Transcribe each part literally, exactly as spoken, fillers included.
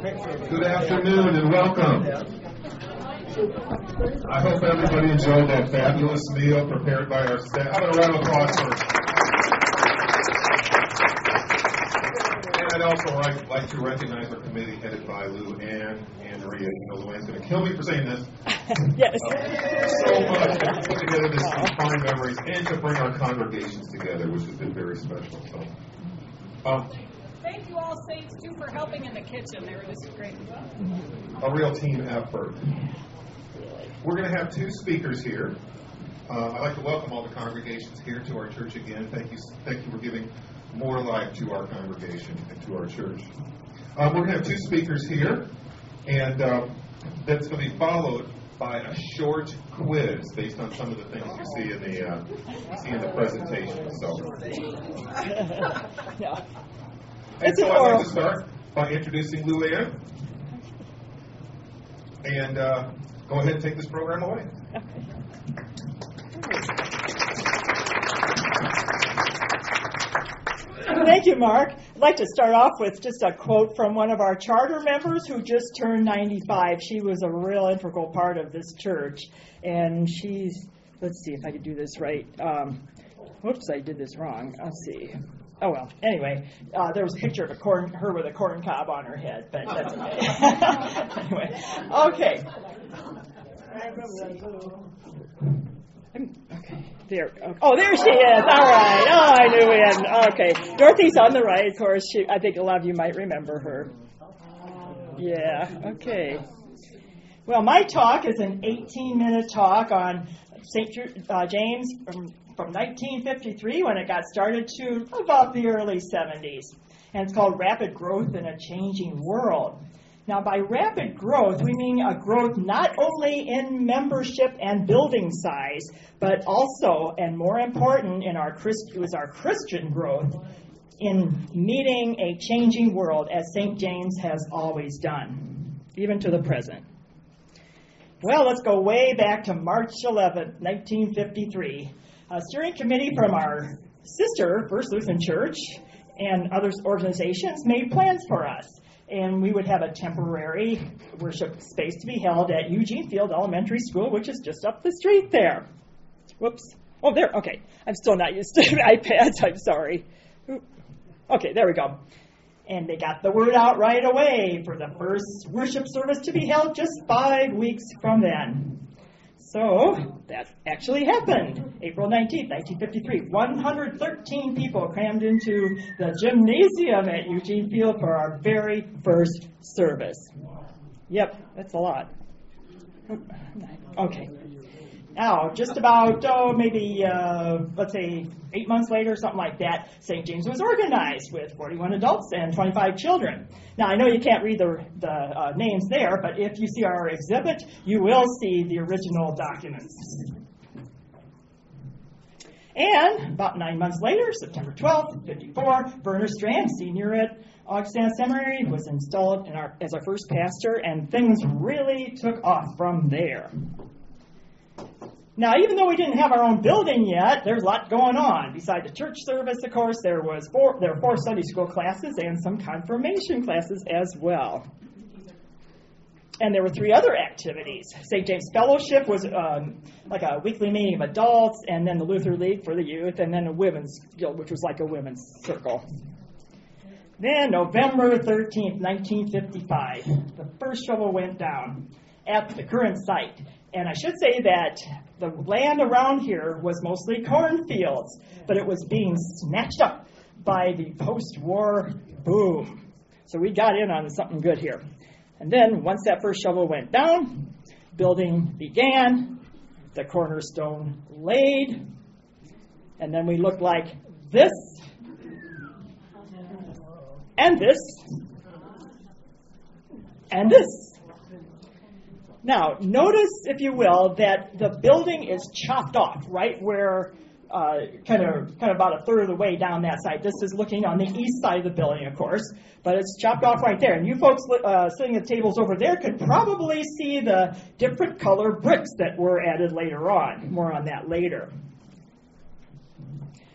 Good afternoon and welcome. I hope everybody enjoyed that fabulous meal prepared by our staff. How about a round of applause for And I'd also like, like to recognize our committee headed by Lou Ann and Maria. You know, Lou Ann's going to kill me for saying this. Yes. Uh, so much to put together this fine memories and to bring our congregations together, which has been very special. So, um, Thank you all, Saints, too, for helping in the kitchen. They were just great. A real team effort. We're going to have two speakers here. Uh, I'd like to welcome all the congregations here to our church again. Thank you, thank you for giving more life to our congregation and to our church. Um, we're going to have two speakers here, and um, that's going to be followed by a short quiz based on some of the things you see in the uh, you see in the presentation. So, no. And so I'd like to start by introducing Lou Ann. And uh, go ahead and take this program away. Thank you, Mark. I'd like to start off with just a quote from one of our charter members who just turned ninety-five. She was a real integral part of this church. And she's, let's see if I can do this right. Um, whoops, I did this wrong. Let's see. Oh, well, anyway, uh, there was a picture of a corn, her with a corn cob on her head, but that's okay. Anyway, okay. Okay, there. Oh, there she is. All right. Oh, I knew it. Okay. Dorothy's on the right, of course. She, I think a lot of you might remember her. Yeah, okay. Well, my talk is an eighteen-minute talk on Saint Uh, James from from nineteen fifty-three, when it got started, to about the early seventies. And it's called Rapid Growth in a Changing World. Now, by rapid growth, we mean a growth not only in membership and building size, but also, and more important, in our Christ, was our Christian growth in meeting a changing world, as Saint James has always done, even to the present. Well, let's go way back to March eleventh, nineteen fifty-three. A steering committee from our sister First Lutheran Church and other organizations made plans for us. And we would have a temporary worship space to be held at Eugene Field Elementary School, which is just up the street there. Whoops. Oh, there. Okay. I'm still not used to iPads. I'm sorry. Okay, there we go. And they got the word out right away for the first worship service to be held just five weeks from then. So that actually happened. April nineteenth, nineteen fifty-three. one hundred thirteen people crammed into the gymnasium at Eugene Field for our very first service. Yep, that's a lot. Okay. Now, just about, oh, maybe, uh, let's say, eight months later, something like that, Saint James was organized with forty-one adults and twenty-five children. Now, I know you can't read the, the uh, names there, but if you see our exhibit, you will see the original documents. And about nine months later, September twelfth, fifty-four, Werner Strand, senior at Augustana Seminary, was installed in our, as our first pastor, and things really took off from there. Now, even though we didn't have our own building yet, there's a lot going on. Besides the church service, of course, there was four, there were four Sunday school classes and some confirmation classes as well. And there were three other activities. Saint James Fellowship was um, like a weekly meeting of adults, and then the Luther League for the youth, and then a women's guild, which was like a women's circle. Then, November thirteenth, nineteen fifty-five, the first shovel went down at the current site. And I should say that the land around here was mostly cornfields, but it was being snatched up by the post-war boom. So we got in on something good here. And then once that first shovel went down, building began, the cornerstone laid, and then we looked like this, and this, and this. Now, notice, if you will, that the building is chopped off right where, uh, kind of kind of about a third of the way down that side. This is looking on the east side of the building, of course, but it's chopped off right there. And you folks uh, sitting at tables over there could probably see the different color bricks that were added later on. More on that later.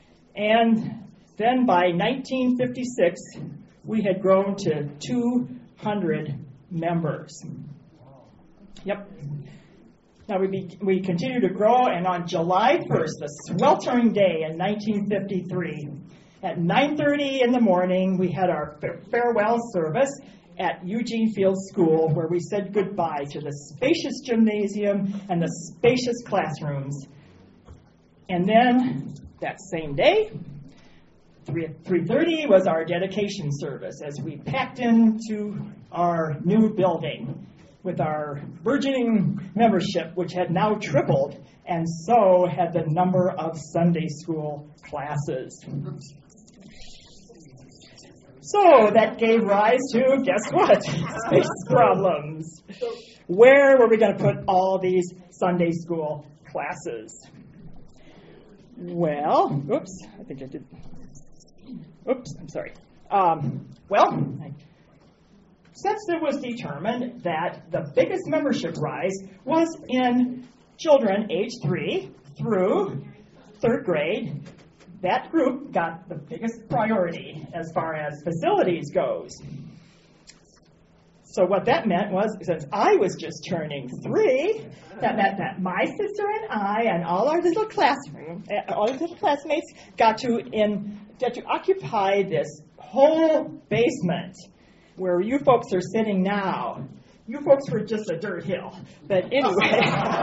And then by nineteen fifty-six, we had grown to two hundred members. Yep. Now we be, we continue to grow, and on July first, a sweltering day in nineteen fifty-three, at nine thirty in the morning, we had our farewell service at Eugene Field School, where we said goodbye to the spacious gymnasium and the spacious classrooms. And then that same day, three thirty was our dedication service as we packed into our new building with our burgeoning membership, which had now tripled, and so had the number of Sunday school classes. So that gave rise to, guess what? Space problems. Where were we going to put all these Sunday school classes? Well, oops, I think I did. Oops, I'm sorry. Um, well, since it was determined that the biggest membership rise was in children age three through third grade, that group got the biggest priority as far as facilities goes. So what that meant was, since I was just turning three, that meant that my sister and I and all our little classroom, all our little classmates got to in got to occupy this whole basement where you folks are sitting now. You folks were just a dirt hill, but anyway,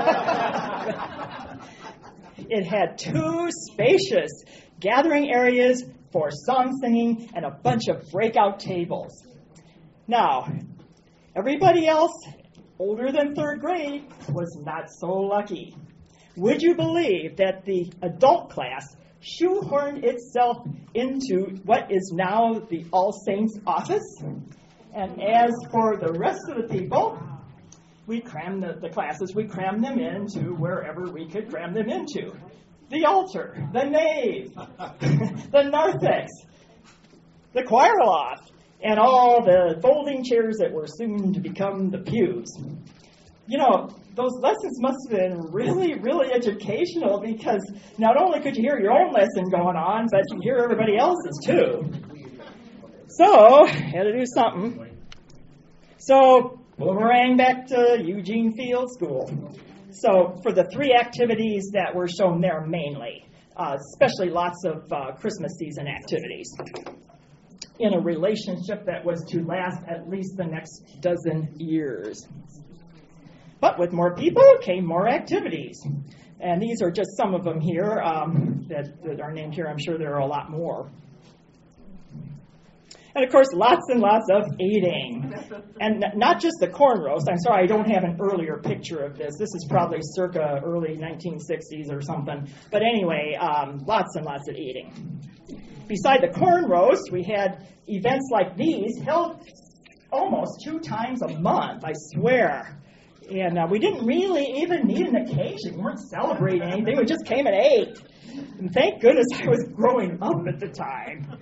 it had two spacious gathering areas for song singing and a bunch of breakout tables. Now, everybody else older than third grade was not so lucky. Would you believe that the adult class shoehorned itself into what is now the All Saints office? And as for the rest of the people, we crammed the, the classes, we crammed them into wherever we could cram them into. The altar, the nave, the narthex, the choir loft, and all the folding chairs that were soon to become the pews. You know, those lessons must have been really, really educational, because not only could you hear your own lesson going on, but you hear everybody else's too. So, had to do something. So, boomerang back to Eugene Field School. So, for the three activities that were shown there mainly, uh, especially lots of uh, Christmas season activities, in a relationship that was to last at least the next dozen years. But with more people came more activities. And these are just some of them here um, that, that are named here. I'm sure there are a lot more. And, of course, lots and lots of eating. And not just the corn roast. I'm sorry, I don't have an earlier picture of this. This is probably circa early nineteen sixties or something. But anyway, um, lots and lots of eating. Beside the corn roast, we had events like these held almost two times a month, I swear. And uh, we didn't really even need an occasion. We weren't celebrating anything. We just came and ate. And thank goodness I was growing up at the time.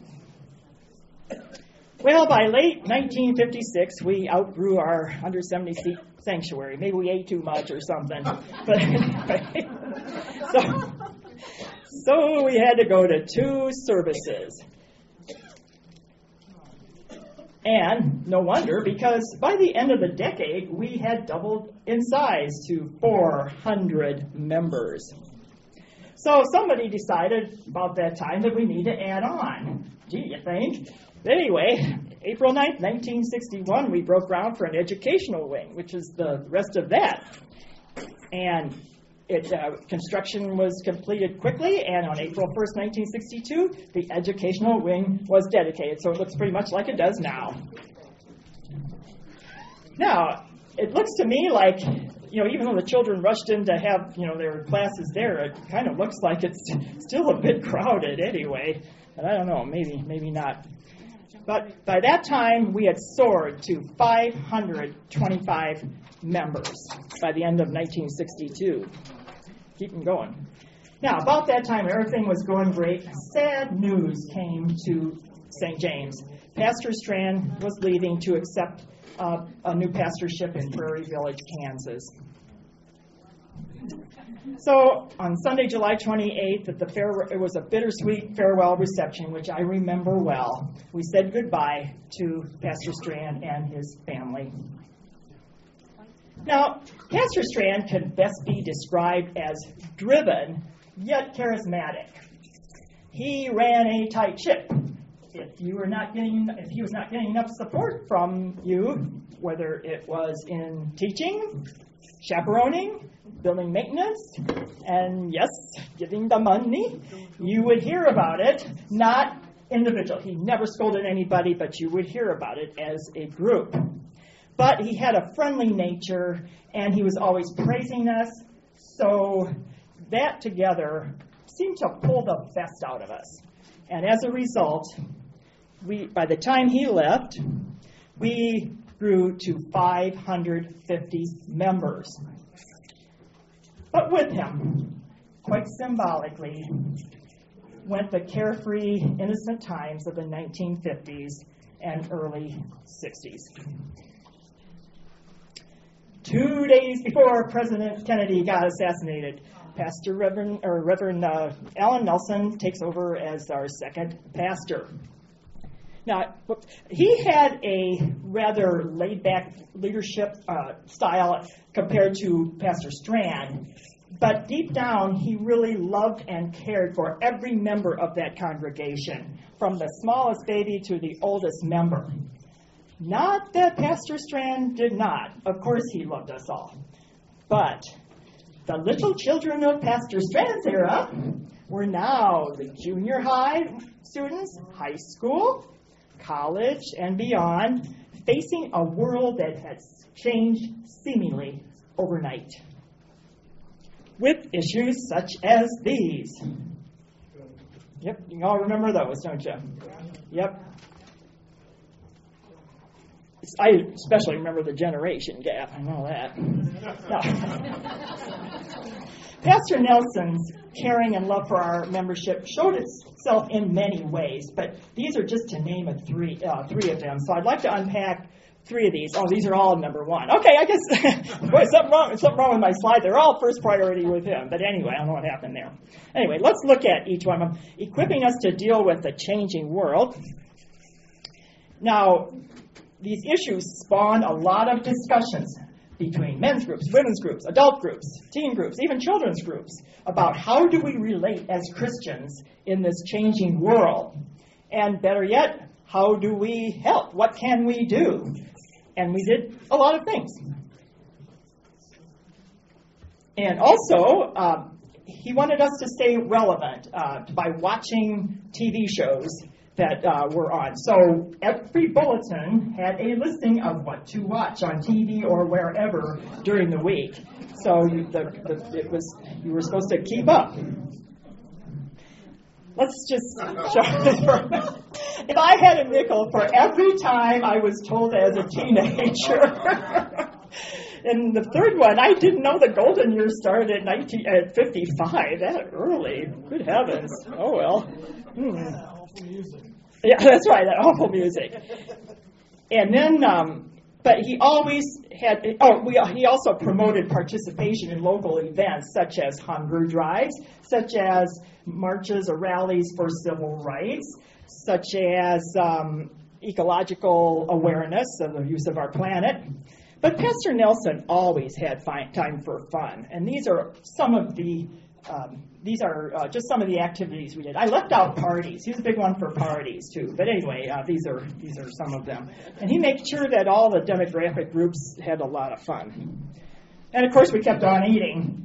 Well, by late nineteen fifty-six, we outgrew our one hundred seventy seat sanctuary. Maybe we ate too much or something. But anyway, so, so we had to go to two services. And no wonder, because by the end of the decade, we had doubled in size to four hundred members. So somebody decided about that time that we need to add on. Gee, you think? Anyway, April ninth, nineteen sixty-one, we broke ground for an educational wing, which is the rest of that. And it uh, construction was completed quickly, and on April first, nineteen sixty-two, the educational wing was dedicated. So it looks pretty much like it does now. Now, it looks to me like, you know, even though the children rushed in to have, you know, their classes there, it kind of looks like it's still a bit crowded anyway. But I don't know, maybe, maybe not. But by that time, we had soared to five hundred twenty-five members by the end of nineteen sixty-two. Keeping going. Now, about that time, everything was going great. Sad news came to Saint James. Pastor Strand was leaving to accept uh, a new pastorship in Prairie Village, Kansas. So on Sunday, July twenty-eighth, at the fair, it was a bittersweet farewell reception, which I remember well. We said goodbye to Pastor Strand and his family. Now, Pastor Strand can best be described as driven, yet charismatic. He ran a tight ship. If you were not getting, if he was not getting enough support from you, whether it was in teaching, chaperoning, building maintenance, and yes, giving the money, you would hear about it, not individual. He never scolded anybody, but you would hear about it as a group. But he had a friendly nature, and he was always praising us, so that together seemed to pull the best out of us. And as a result, we, by the time he left, we grew to five hundred fifty members. But with him, quite symbolically, went the carefree, innocent times of the nineteen fifties and early sixties. Two days before President Kennedy got assassinated, Pastor Reverend, or Reverend uh, Alan Nelson takes over as our second pastor. Now, he had a rather laid-back leadership uh, style compared to Pastor Strand, but deep down, he really loved and cared for every member of that congregation, from the smallest baby to the oldest member. Not that Pastor Strand did not. Of course, he loved us all. But the little children of Pastor Strand's era were now the junior high students, high school, college, and beyond, facing a world that had changed seemingly overnight, with issues such as these. Yep, you all remember those, don't you? Yep. I especially remember the generation gap. I know that. No. Pastor Nelson's caring and love for our membership showed itself in many ways, but these are just to name a three, uh, three of them. So I'd like to unpack three of these. Oh, these are all number one. Okay, I guess, boy, something wrong, something wrong with my slide. They're all first priority with him. But anyway, I don't know what happened there. Anyway, let's look at each one of them. Equipping us to deal with the changing world. Now, these issues spawned a lot of discussions between men's groups, women's groups, adult groups, teen groups, even children's groups, about how do we relate as Christians in this changing world. And better yet, how do we help? What can we do? And we did a lot of things. And also, uh, he wanted us to stay relevant uh, by watching T V shows that uh, were on. So every bulletin had a listing of what to watch on T V or wherever during the week. So you, the, the, it was you were supposed to keep up. Let's just show this for a minute. If I had a nickel for every time I was told as a teenager. And the third one, I didn't know the golden years started at nineteen at fifty-five. That early. Good heavens. Oh, well. Hmm. Yeah, that's right, that awful music. And then, um, but he always had, oh, we, he also promoted participation in local events such as hunger drives, such as marches or rallies for civil rights, such as um, ecological awareness of the use of our planet. But Pastor Nelson always had fi- time for fun, and these are some of the um, these are uh, just some of the activities we did. I left out parties. He was a big one for parties too. But anyway, uh, these are these are some of them, and he made sure that all the demographic groups had a lot of fun. And of course, we kept on eating.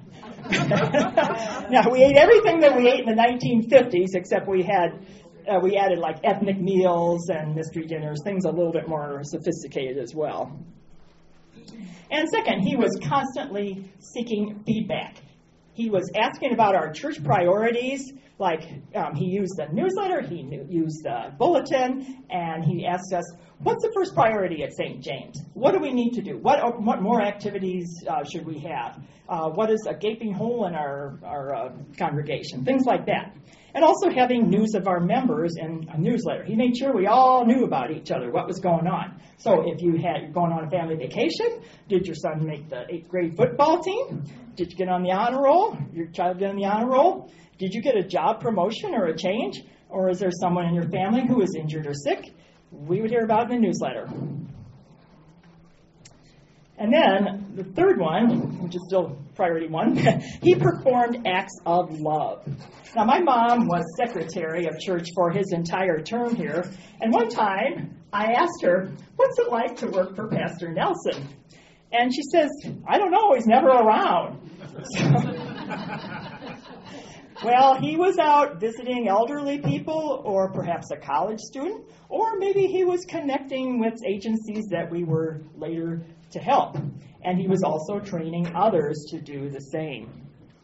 Now we ate everything that we ate in the nineteen fifties, except we had. Uh, we added like ethnic meals and mystery dinners, things a little bit more sophisticated as well. And second, he was constantly seeking feedback. He was asking about our church priorities, like um, he used the newsletter, he knew, used the bulletin, and he asked us, what's the first priority at Saint James? What do we need to do? What, what more activities uh, should we have? Uh, what is a gaping hole in our, our uh, congregation? Things like that. and also having news of our members in a newsletter. He made sure we all knew about each other, what was going on. So if you had you're going on a family vacation, did your son make the eighth grade football team? Did you get on the honor roll? Your child get on the honor roll? Did you get a job promotion or a change? Or is there someone in your family who is injured or sick? We would hear about it in the newsletter. And then the third one, which is still priority one, he performed acts of love. Now, my mom was secretary of church for his entire term here, and one time I asked her, what's it like to work for Pastor Nelson? And she says, I don't know, he's never around. Well, he was out visiting elderly people, or perhaps a college student, or maybe he was connecting with agencies that we were later to help. And he was also training others to do the same.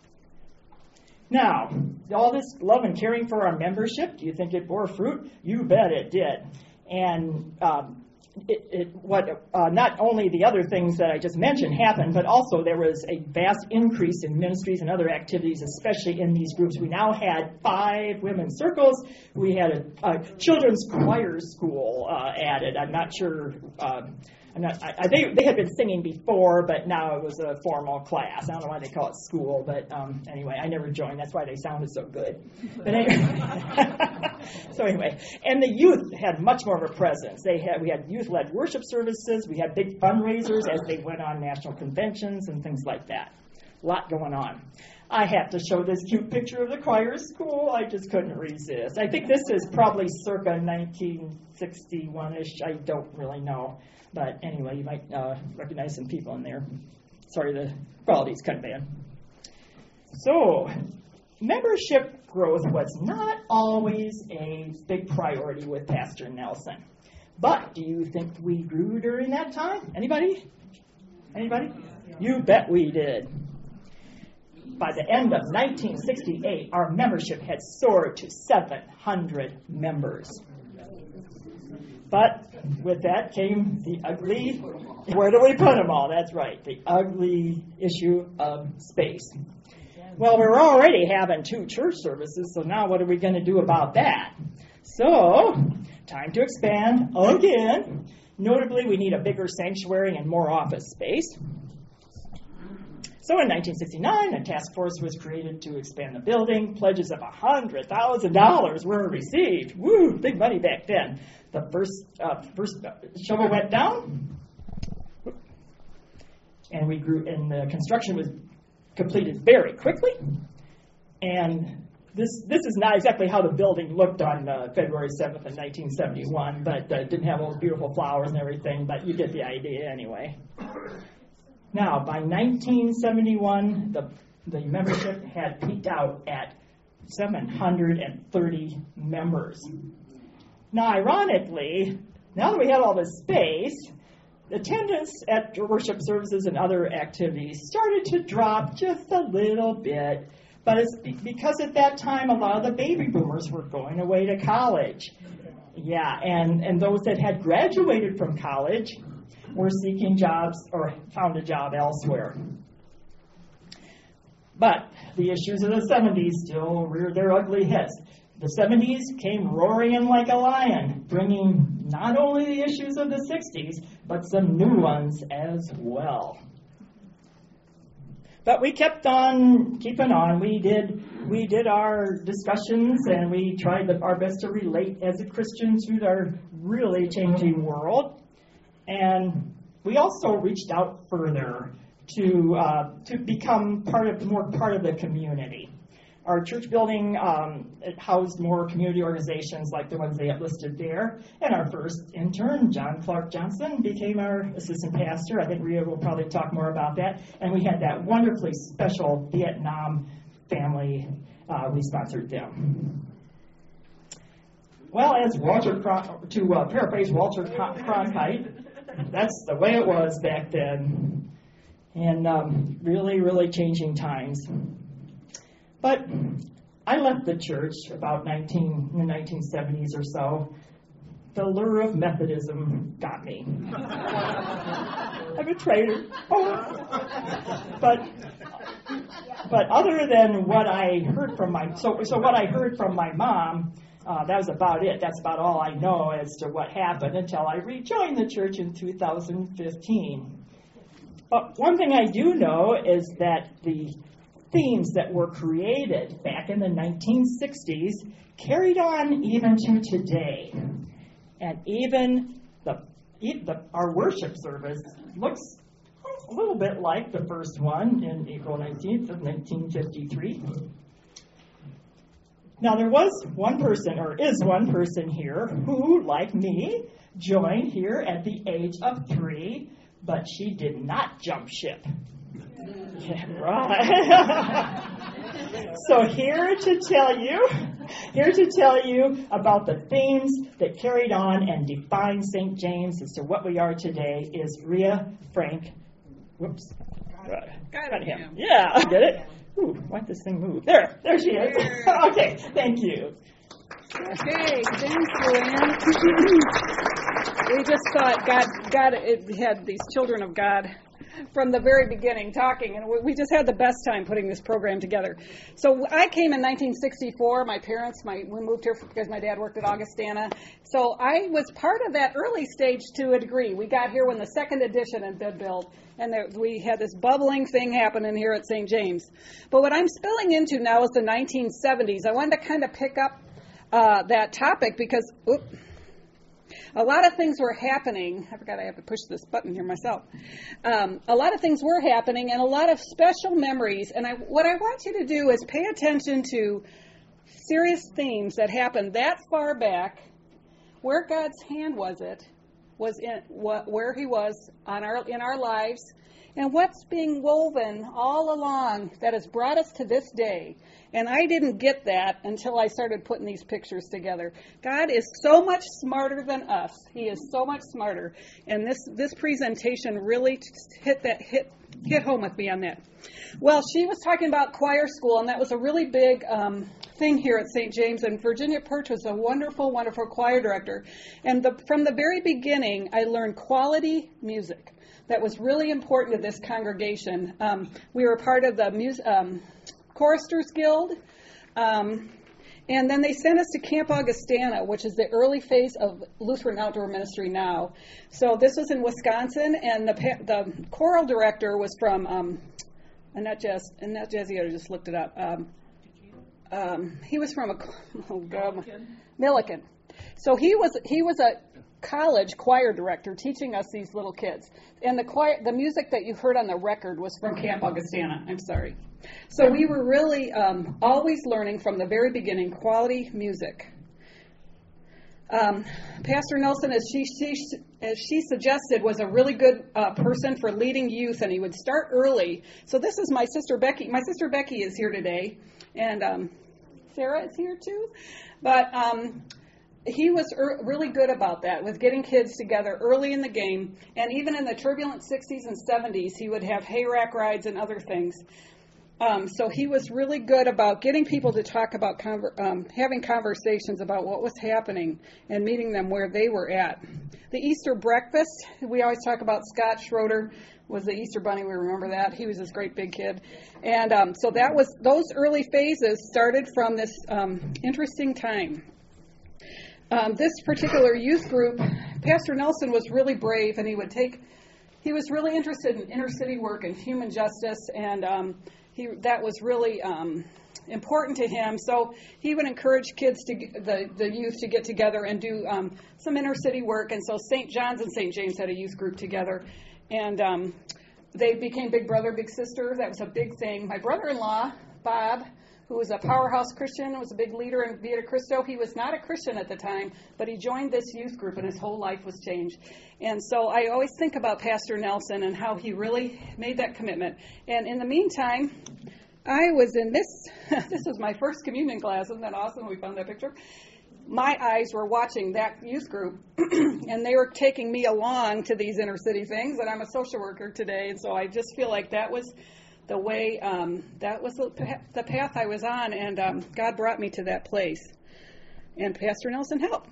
Now, all this love and caring for our membership, do you think it bore fruit? You bet it did. And um, it, it, what uh, not only the other things that I just mentioned happened, but also there was a vast increase in ministries and other activities, especially in these groups. We now had five women's circles. We had a, a children's choir school uh, added. I'm not sure. Uh, I'm not, I, I, they, they had been singing before, but now it was a formal class. I don't know why they call it school, but um, anyway, I never joined. That's why they sounded so good. But anyway, so anyway, and the youth had much more of a presence. They had we had youth-led worship services. We had big fundraisers as they went on national conventions and things like that. A lot going on. I have to show this cute picture of the choir school. I just couldn't resist. I think this is probably circa nineteen sixty-one-ish. I don't really know. But anyway, you might uh, recognize some people in there. Sorry, the quality's kind of bad. So, membership growth was not always a big priority with Pastor Nelson. But do you think we grew during that time? Anybody? Anybody? You bet we did. By the end of nineteen sixty-eight, our membership had soared to seven hundred members. But with that came the ugly, where do we put them all? That's right, the ugly issue of space. Well, we're already having two church services, so now what are we going to do about that? So, time to expand again. Notably, we need a bigger sanctuary and more office space. So in nineteen sixty-nine, a task force was created to expand the building. Pledges of one hundred thousand dollars were received. Woo, big money back then. The first uh, first shovel went down, and we grew. And the construction was completed very quickly. And this this is not exactly how the building looked on uh, February seventh of nineteen seventy-one, but uh, didn't have all those beautiful flowers and everything. But you get the idea anyway. Now, by nineteen seventy-one, the, the membership had peaked out at seven hundred thirty members. Now, ironically, now that we had all this space, attendance at worship services and other activities started to drop just a little bit. But it's because at that time, a lot of the baby boomers were going away to college. Yeah, and, and those that had graduated from college were seeking jobs or found a job elsewhere. But the issues of the seventies still reared their ugly heads. The seventies came roaring in like a lion, bringing not only the issues of the sixties, but some new ones as well. But we kept on keeping on. We did we did our discussions, and we tried our best to relate as a Christian to our really changing world. And we also reached out further to uh, to become part of more part of the community. Our church building um, it housed more community organizations like the ones they have listed there. And our first intern, John Clark Johnson, became our assistant pastor. I think Rhea will probably talk more about that. And we had that wonderfully special Vietnam family. Uh, we sponsored them. Well, as Walter Cron- to uh, paraphrase Walter Cron- Cronkite, that's the way it was back then. And um, really, really changing times. But I left the church about nineteen, in the nineteen seventies or so. The lure of Methodism got me. I'm a traitor. Oh. But but other than what I heard from my so so what I heard from my mom, uh, that was about it. That's about all I know as to what happened until I rejoined the church in two thousand fifteen. But one thing I do know is that the themes that were created back in the nineteen sixties carried on even to today, and even the, the our worship service looks a little bit like the first one in April nineteenth of nineteen fifty-three. Now, there was one person, or is one person here, who, like me, joined here at the age of three, but she did not jump ship. Yeah, right. So here to tell you, here to tell you about the themes that carried on and defined Saint James as to what we are today is Rhea Frank. Whoops. Got it. Got him. Yeah, I get it. Ooh, why did this thing move? There, there she is. Okay, thank you. Okay, thanks, Luann. We just thought God, God it had these children of God from the very beginning talking, and we just had the best time putting this program together. So I came in nineteen sixty-four. My parents, my we moved here because my dad worked at Augustana. So I was part of that early stage to a degree. We got here when the second edition had been built, and there, we had this bubbling thing happening here at Saint James. But what I'm spilling into now is the nineteen seventies. I wanted to kind of pick up uh, that topic because oops, a lot of things were happening. I forgot I have to push this button here myself. Um, a lot of things were happening and a lot of special memories. And I, what I want you to do is pay attention to serious themes that happened that far back, where God's hand was it, was in what, where He was on our in our lives, and what's being woven all along that has brought us to this day. And I didn't get that until I started putting these pictures together. God is so much smarter than us. He is so much smarter. And this, this presentation really hit that hit hit home with me on that. Well, she was talking about choir school, and that was a really big um, thing here at Saint James. And Virginia Perch was a wonderful, wonderful choir director. And the, from the very beginning, I learned quality music. That was really important to this congregation. Um, we were part of the music. Um, Choristers Guild, um, and then they sent us to Camp Augustana, which is the early phase of Lutheran Outdoor Ministry now. So this was in Wisconsin, and the the choral director was from, um, and not just, and not Jazzy, I just looked it up. Um, um, he was from a, oh God, Milliken. So he was he was a college choir director teaching us these little kids, and the choir, the music that you heard on the record was from Camp Augustana. I'm sorry. So we were really um, always learning from the very beginning quality music. Um, Pastor Nelson, as she, she as she suggested, was a really good uh, person for leading youth, and he would start early. So this is my sister Becky. My sister Becky is here today, and um, Sarah is here too. But um, he was er- really good about that, with getting kids together early in the game. And even in the turbulent sixties and seventies, he would have hayrack rides and other things. Um, so he was really good about getting people to talk about, conver- um, having conversations about what was happening and meeting them where they were at. The Easter breakfast, we always talk about Scott Schroeder was the Easter Bunny. We remember that. He was this great big kid. And um, so that was, those early phases started from this um, interesting time. Um, this particular youth group, Pastor Nelson was really brave, and he would take, he was really interested in inner city work and human justice, and um, He, that was really um, important to him. So he would encourage kids, to the, the youth, to get together and do um, some inner city work. And so Saint John's and Saint James had a youth group together. And um, they became big brother, big sister. That was a big thing. My brother-in-law, Bob, who was a powerhouse Christian, was a big leader in Via Cristo. He was not a Christian at the time, but he joined this youth group, and his whole life was changed. And so I always think about Pastor Nelson and how he really made that commitment. And in the meantime, I was in this, this was my first communion class. Isn't that awesome? We found that picture. My eyes were watching that youth group, and they were taking me along to these inner city things, and I'm a social worker today, and so I just feel like that was the way, um, that was the, the path I was on, and um, God brought me to that place. And Pastor Nelson helped.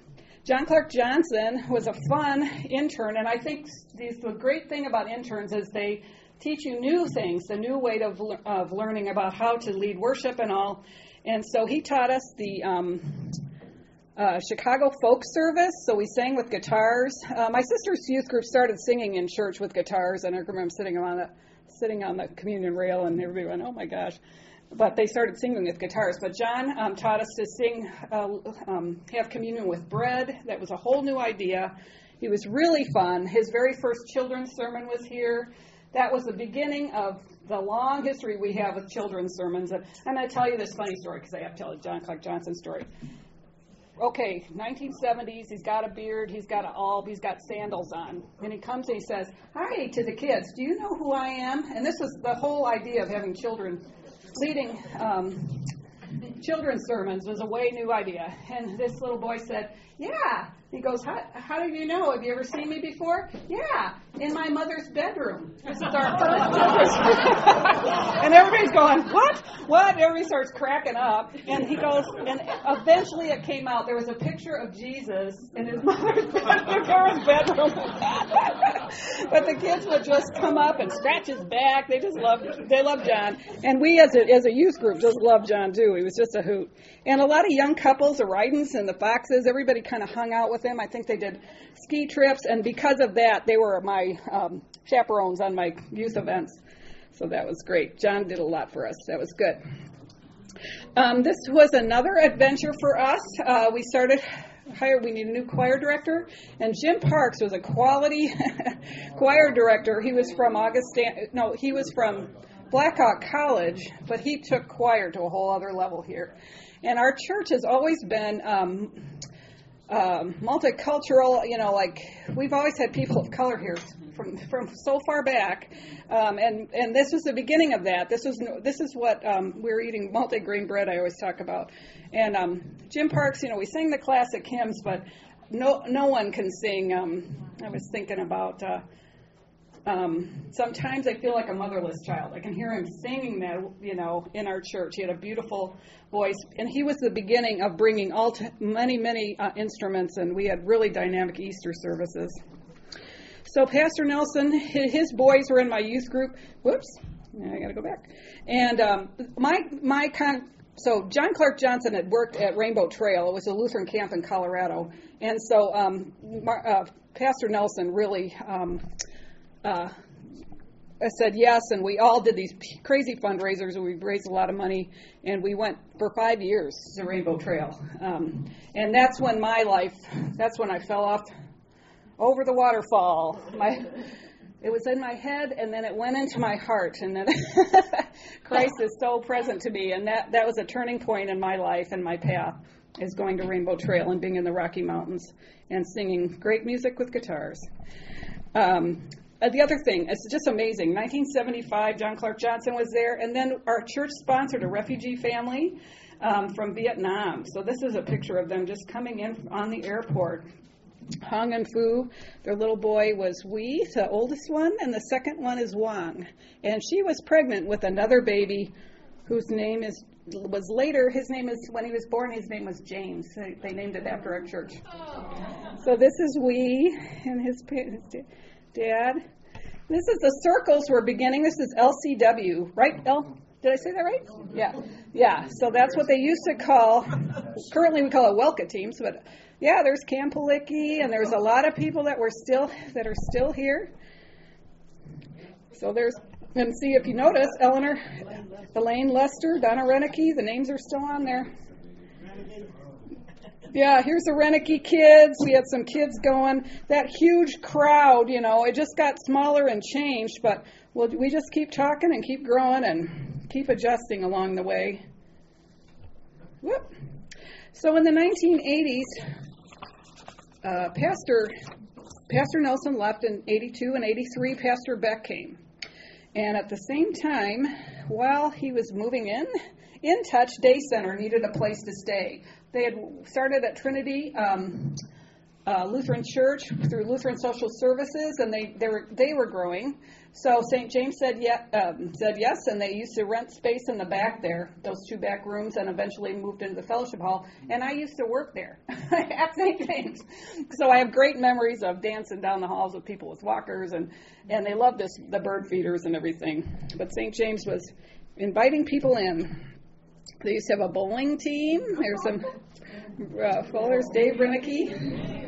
John Clark Johnson was a fun intern, and I think the, the great thing about interns is they teach you new things, a new way of, of learning about how to lead worship and all. And so he taught us the um, uh, Chicago folk service, so we sang with guitars. Uh, my sister's youth group started singing in church with guitars, and I remember sitting on the, sitting on the communion rail, and everybody went, oh my gosh. But they started singing with guitars. But John um, taught us to sing, uh, um, have communion with bread. That was a whole new idea. He was really fun. His very first children's sermon was here. That was the beginning of the long history we have with children's sermons. And I'm going to tell you this funny story because I have to tell a John Clark Johnson story. Okay, nineteen seventies, he's got a beard, he's got an alb, he's got sandals on. And he comes and he says, hi, to the kids, do you know who I am? And this was the whole idea of having children leading um, children's sermons was a way new idea. And this little boy said, yeah. He goes, how, how do you know? Have you ever seen me before? Yeah, in my mother's bedroom. This is our first children's. And everybody's going, what? What? Everybody starts cracking up. And he goes, and eventually it came out. There was a picture of Jesus in his mother's bedroom. But the kids would just come up and scratch his back. They just loved, they loved John. And we as a, as a youth group just loved John too. He was just a hoot. And a lot of young couples, the Rydens and the Foxes, everybody kind of hung out with him. I think they did ski trips, and because of that, they were my um, chaperones on my youth events. So that was great. John did a lot for us. That was good. Um, this was another adventure for us. Uh, we started, hired, we need a new choir director, and Jim Parks was a quality choir director. He was from Augustin, no, he was from Blackhawk College, but he took choir to a whole other level here. And our church has always been um, um, multicultural, you know, like we've always had people of color here from from so far back, um, and and this was the beginning of that. This was this is what um, we were eating multi-grain bread. I always talk about, and um, Jim Parks, you know, we sing the classic hymns, but no no one can sing. Um, I was thinking about. Uh, Um, sometimes I feel like a motherless child. I can hear him singing that, you know, in our church. He had a beautiful voice, and he was the beginning of bringing all t- many, many uh, instruments, and we had really dynamic Easter services. So Pastor Nelson, his boys were in my youth group. Whoops, I got to go back. And um, my my con- so John Clark Johnson had worked at Rainbow Trail. It was a Lutheran camp in Colorado, and so um, uh, Pastor Nelson really. Um, Uh, I said yes, and we all did these crazy fundraisers, and we raised a lot of money, and we went for five years to Rainbow Trail. Um, and that's when my life, that's when I fell off over the waterfall. My, it was in my head, and then it went into my heart, and then Christ is so present to me, and that, that was a turning point in my life and my path, is going to Rainbow Trail and being in the Rocky Mountains and singing great music with guitars. Um, Uh, the other thing, it's just amazing. nineteen seventy-five, John Clark Johnson was there, and then our church sponsored a refugee family um, from Vietnam. So this is a picture of them just coming in on the airport. Hong and Fu, their little boy was Wee, the oldest one, and the second one is Wang. And she was pregnant with another baby whose name is was later, his name is, when he was born, his name was James. They, they named it after our church. So this is Wee and his parents. Dad. This is the circles we're beginning. This is L C W, right? L, did I say that right? Yeah. Yeah. So that's what they used to call, currently we call it Welka teams, but yeah, there's Cam Palicki, and there's a lot of people that were still, that are still here. So there's, and see if you notice, Eleanor, Elaine Lester, Donna Renicky, the names are still on there. Yeah, here's the Renicky kids. We had some kids going. That huge crowd, you know, it just got smaller and changed, but we'll, we just keep talking and keep growing and keep adjusting along the way. Whoop. So in the nineteen eighties, uh, Pastor Pastor Nelson left in eighty-two and eighty-three. Pastor Beck came. And at the same time, while he was moving in, In Touch Day Center needed a place to stay. They had started at Trinity um, uh, Lutheran Church through Lutheran Social Services, and they they were they were growing. So Saint James said yeah, um, said yes, and they used to rent space in the back there, those two back rooms, and eventually moved into the fellowship hall. And I used to work there at Saint James, so I have great memories of dancing down the halls with people with walkers, and and they loved this the bird feeders and everything. But Saint James was inviting people in. They used to have a bowling team. There's some uh, Fuller's Dave Renicky.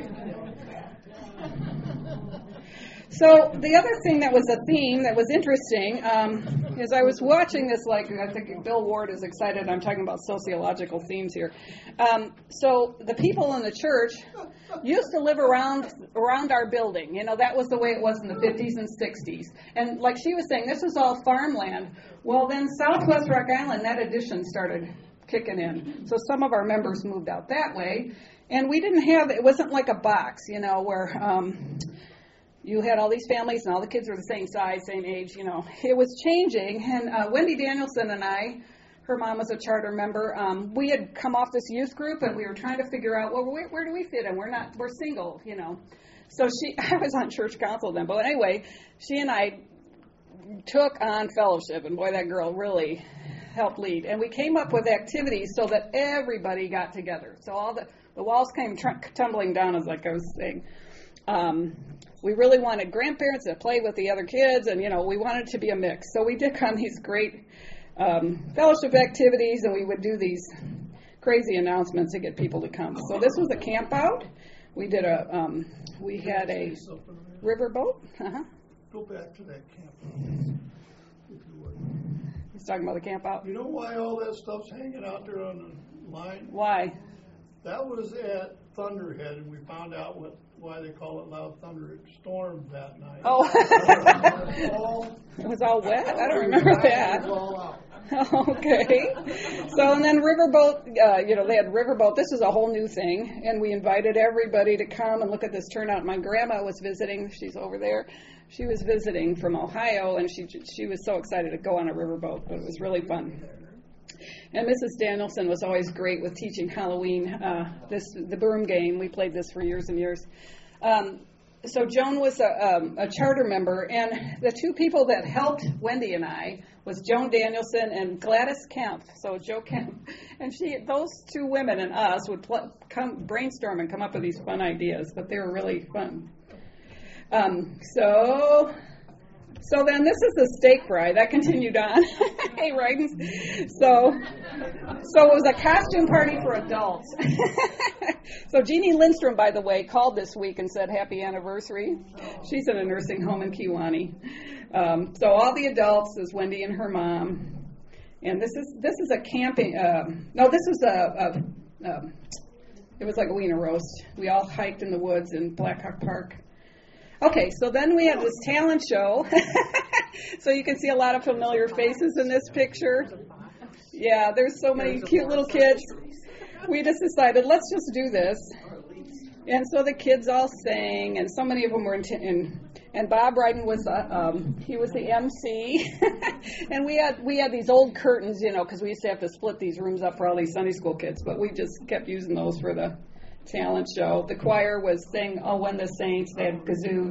So the other thing that was a theme that was interesting um, is I was watching this, like, I think Bill Ward is excited. I'm talking about sociological themes here. Um, so the people in the church used to live around around our building. You know, that was the way it was in the fifties and sixties. And like she was saying, this was all farmland. Well, then Southwest Rock Island, that addition started kicking in. So some of our members moved out that way. And we didn't have, it wasn't like a box, you know, where... Um, You had all these families, and all the kids were the same size, same age, you know. It was changing, and uh, Wendy Danielson and I, her mom was a charter member, um, we had come off this youth group, and we were trying to figure out, well, where, where do we fit in? We're not, we're single, you know. So she, I was on church council then, but anyway, she and I took on fellowship, and boy, that girl really helped lead. And we came up with activities so that everybody got together. So all the, the walls came tr- tumbling down, as like I was saying. Um, we really wanted grandparents to play with the other kids, and, you know, we wanted it to be a mix. So we did on these great um, fellowship activities, and we would do these crazy announcements to get people to come. So this was a camp out. We did a, um, we had a riverboat. Uh-huh. Go back to that camp out, if you would. He's talking about the camp out. You know why all that stuff's hanging out there on the line? Why? That was at Thunderhead, and we found out what why they call it Loud Thunder. It stormed that night. Oh. all, It was all wet? I don't remember that. It was all out. Okay. So, and then Riverboat, uh, you know, they had Riverboat. This is a whole new thing, and we invited everybody to come and look at this turnout. My grandma was visiting. She's over there. She was visiting from Ohio, and she she was so excited to go on a riverboat, but it was really fun. And Missus Danielson was always great with teaching Halloween, uh, this the broom game. We played this for years and years. Um, so Joan was a, um, a charter member, and the two people that helped Wendy and I was Joan Danielson and Gladys Kemp. So Joe Kemp, and she, those two women and us would pl- come brainstorm and come up with these fun ideas, but they were really fun. Um, so. So then this is the steak fry. That continued on. Hey, Rydens. So, so it was a costume party for adults. So Jeannie Lindstrom, by the way, called this week and said happy anniversary. She's in a nursing home in Kewanee. Um, so all the adults is Wendy and her mom. And this is this is a camping, uh, no, this was a, a, a, it was like a wiener roast. We all hiked in the woods in Blackhawk Park. Okay, so then we had this talent show. So you can see a lot of familiar faces in this picture. Yeah, there's so many cute little kids. We just decided, let's just do this. And so the kids all sang, and so many of them were in, t- in and Bob Ryden was uh, um, he was the M C. And we had we had these old curtains, you know, because we used to have to split these rooms up for all these Sunday school kids, but we just kept using those for the talent show. The choir was saying, "Oh, when the saints," they had kazoos.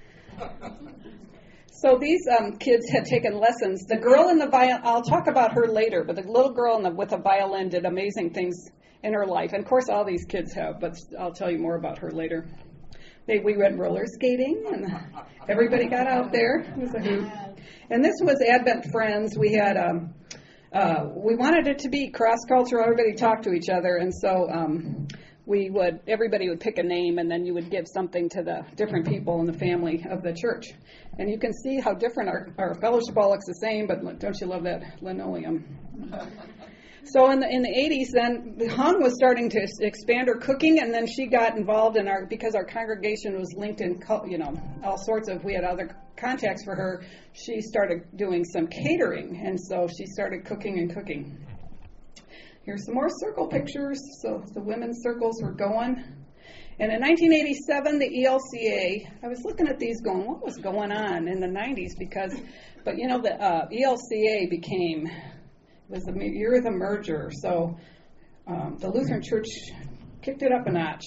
So these um, kids had taken lessons. The girl in the violin, I'll talk about her later, but the little girl in the, with a violin did amazing things in her life. And of course, all these kids have, but I'll tell you more about her later. They, we went roller skating, and everybody got out there. It was a hoot. And this was Advent Friends. We had, um, uh, we wanted it to be cross-cultural. Everybody talked to each other, and so um, we would, everybody would pick a name, and then you would give something to the different people in the family of the church. And you can see how different our, our fellowship all looks the same, but don't you love that linoleum? So in the in the eighties, then Hung was starting to expand her cooking, and then she got involved in our, because our congregation was linked in, you know, all sorts of, we had other contacts for her. She started doing some catering, and so she started cooking and cooking. Here's some more circle pictures. So the women's circles were going. And in nineteen eighty-seven, the E L C A, I was looking at these going, what was going on in the nineties? Because, but you know, the uh, E L C A became, it was the year of the merger. So um, the Lutheran Church kicked it up a notch.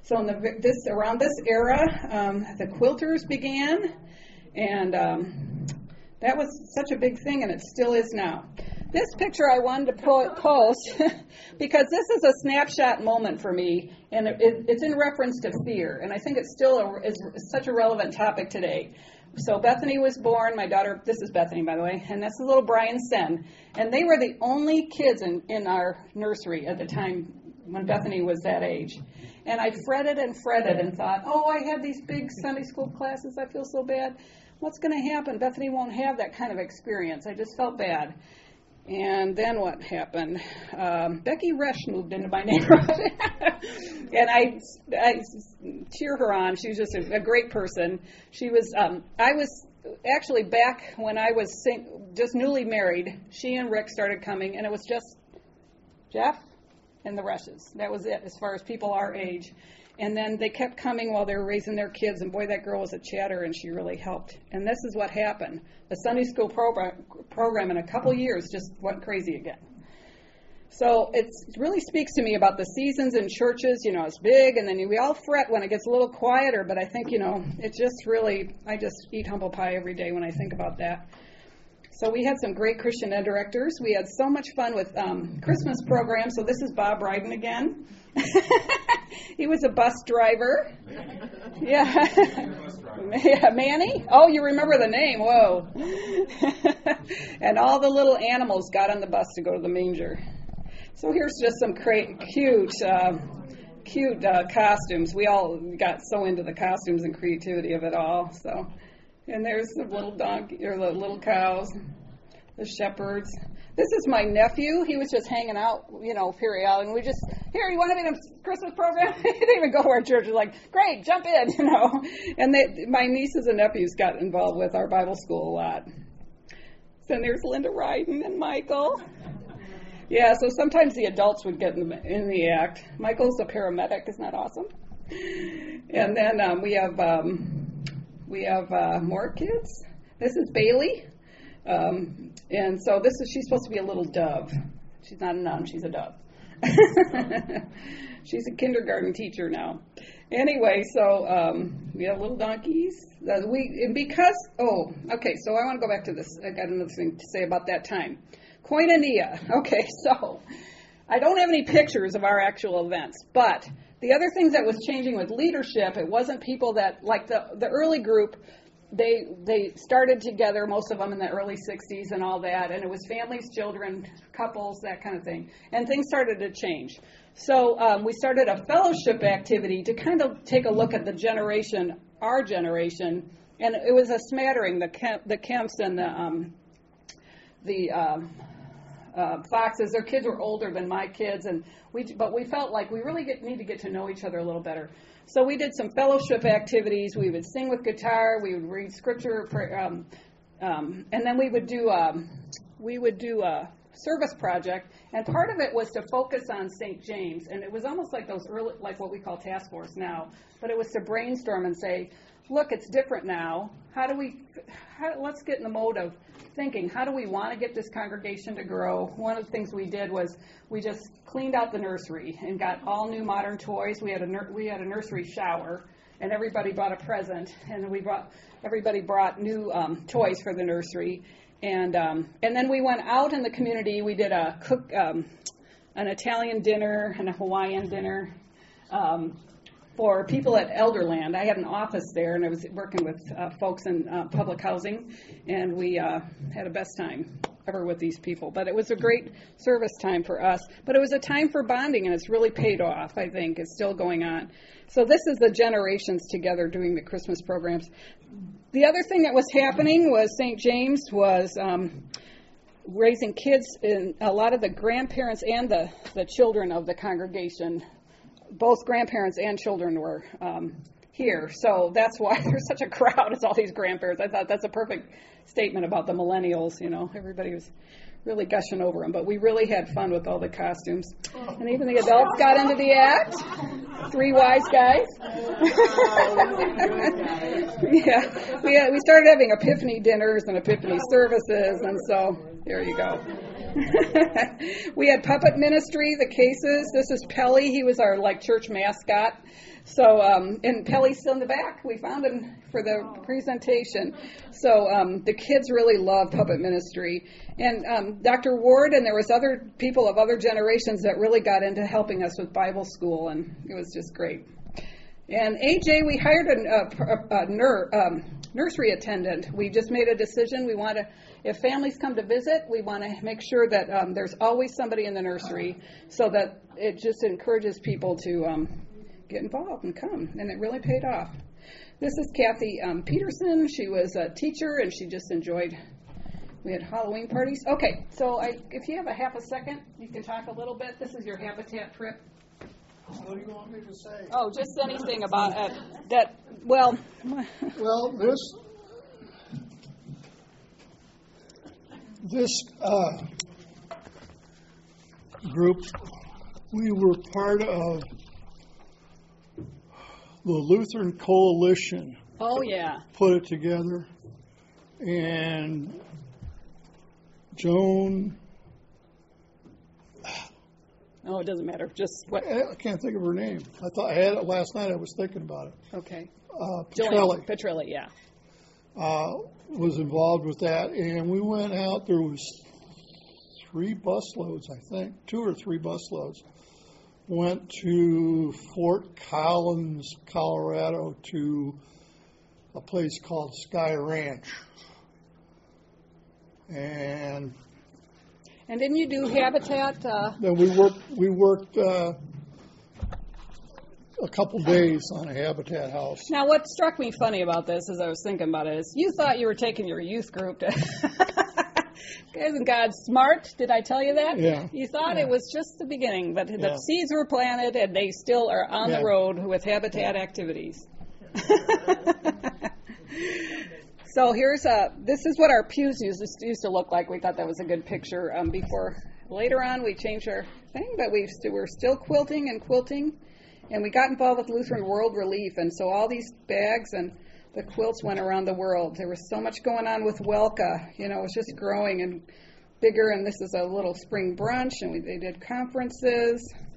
So in the, this around this era, um, the quilters began, and um, that was such a big thing, and it still is now. This picture I wanted to po- post because this is a snapshot moment for me, and it, it, it's in reference to fear, and I think it's still a, is, is such a relevant topic today. So Bethany was born, my daughter, this is Bethany, by the way, and this is little Brian Sen, and they were the only kids in, in our nursery at the time when Bethany was that age. And I fretted and fretted and thought, oh, I have these big Sunday school classes, I feel so bad. What's going to happen? Bethany won't have that kind of experience. I just felt bad. And then what happened? Um, Becky Resch moved into my neighborhood, and I, I cheer her on. She was just a, a great person. She was. Um, I was actually back when I was sing, just newly married. She and Rick started coming, and it was just Jeff and the Resches. That was it, as far as people our age. And then they kept coming while they were raising their kids, and boy, that girl was a chatter, and she really helped. And this is what happened. The Sunday school program, program in a couple years just went crazy again. So it really speaks to me about the seasons in churches. You know, it's big, and then we all fret when it gets a little quieter, but I think, you know, it just really, I just eat humble pie every day when I think about that. So we had some great Christian ed directors. We had so much fun with um, Christmas programs. So this is Bob Ryden again. He was a bus driver. Yeah. Yeah, Manny? Oh, you remember the name. Whoa. And all the little animals got on the bus to go to the manger. So here's just some cra- cute, uh, cute uh, costumes. We all got so into the costumes and creativity of it all. So, and there's the little donkey or the little cows, the shepherds. This is my nephew. He was just hanging out, you know, periodically. And we just, here, you want to be in a Christmas program? He didn't even go to our church. We're like, great, jump in, you know. And they, my nieces and nephews got involved with our Bible school a lot. Then there's Linda Ryden and Michael. Yeah, so sometimes the adults would get in the, in the act. Michael's a paramedic. Isn't that awesome? And then um, we have um, we have uh, more kids. This is Bailey. Um, and so this is, she's supposed to be a little dove. She's not a nun, she's a dove. She's a kindergarten teacher now. Anyway, so um, we have little donkeys. Uh, we and because, oh, okay, so I want to go back to this. I got another thing to say about that time. Koinonia. Okay, so I don't have any pictures of our actual events, but the other things that was changing with leadership, it wasn't people that, like the, the early group, They they started together, most of them in the early sixties and all that, and it was families, children, couples, that kind of thing. And things started to change. So um, we started a fellowship activity to kind of take a look at the generation, our generation, and it was a smattering, the Kemp, the Kemps and the um, the um, uh, Foxes. Their kids were older than my kids, and we but we felt like we really get, need to get to know each other a little better. So we did some fellowship activities. We would sing with guitar. We would read scripture, um, um, and then we would do um, we would do a service project. And part of it was to focus on Saint James, and it was almost like those early, like what we call task force now. But it was to brainstorm and say, look, it's different now. How do we? How, let's get in the mode of thinking. How do we want to get this congregation to grow? One of the things we did was we just cleaned out the nursery and got all new modern toys. We had a nur- we had a nursery shower, and everybody brought a present, and we brought everybody brought new um, toys for the nursery, and um, and then we went out in the community. We did a cook um, an Italian dinner and a Hawaiian dinner. Um, For people at Elderland. I had an office there, and I was working with uh, folks in uh, public housing, and we uh, had a best time ever with these people. But it was a great service time for us. But it was a time for bonding, and it's really paid off, I think. It's still going on. So this is the generations together doing the Christmas programs. The other thing that was happening was Saint James was um, raising kids, and a lot of the grandparents and the, the children of the congregation, both grandparents and children were um, here. So that's why there's such a crowd. It's all these grandparents. I thought that's a perfect statement about the millennials. You know, everybody was really gushing over them. But we really had fun with all the costumes. And even the adults got into the act. Three wise guys. Yeah. We, had, we started having epiphany dinners and epiphany services. And so there you go. We had puppet ministry, the Cases. This is Pelly. He was our like church mascot. So, um, and Pelly's still in the back. We found him for the presentation. So um, the kids really love puppet ministry. And um, Doctor Ward and there was other people of other generations that really got into helping us with Bible school, and it was just great. And A J, we hired a, a, a nur, um, nursery attendant. We just made a decision. We want to, if families come to visit, we want to make sure that um, there's always somebody in the nursery so that it just encourages people to um, get involved and come. And it really paid off. This is Kathy um, Peterson. She was a teacher, and she just enjoyed, we had Halloween parties. Okay, so I, if you have a half a second, you can talk a little bit. This is your Habitat trip. What do you want me to say? Oh, just anything about uh, that. Well, Well, this this uh, group, we were part of the Lutheran Coalition. oh yeah, Put it together, and Joan, oh, it doesn't matter. Just what? I can't think of her name. I thought I had it last night. I was thinking about it. Okay, Uh, Jillian Petrelli Petrelli, yeah. uh, was involved with that, and we went out. There was three busloads, I think, two or three busloads. Went to Fort Collins, Colorado, to a place called Sky Ranch, and And didn't you do Habitat? Uh, then we worked. We worked uh, a couple days on a Habitat house. now, what struck me funny about this, as I was thinking about it, is you thought you were taking your youth group to. Isn't God smart? Did I tell you that? Yeah. You thought Yeah. it was just the beginning, but the Yeah. seeds were planted, and they still are on Yeah. the road with Habitat activities. So here's a. This is what our pews used, used to look like. We thought that was a good picture. Um, before later on, we changed our thing, but we st- we're still quilting and quilting, and we got involved with Lutheran World Relief, and so all these bags and the quilts went around the world. There was so much going on with Welka. You know, it was just growing and bigger. And this is a little spring brunch, and we they did conferences.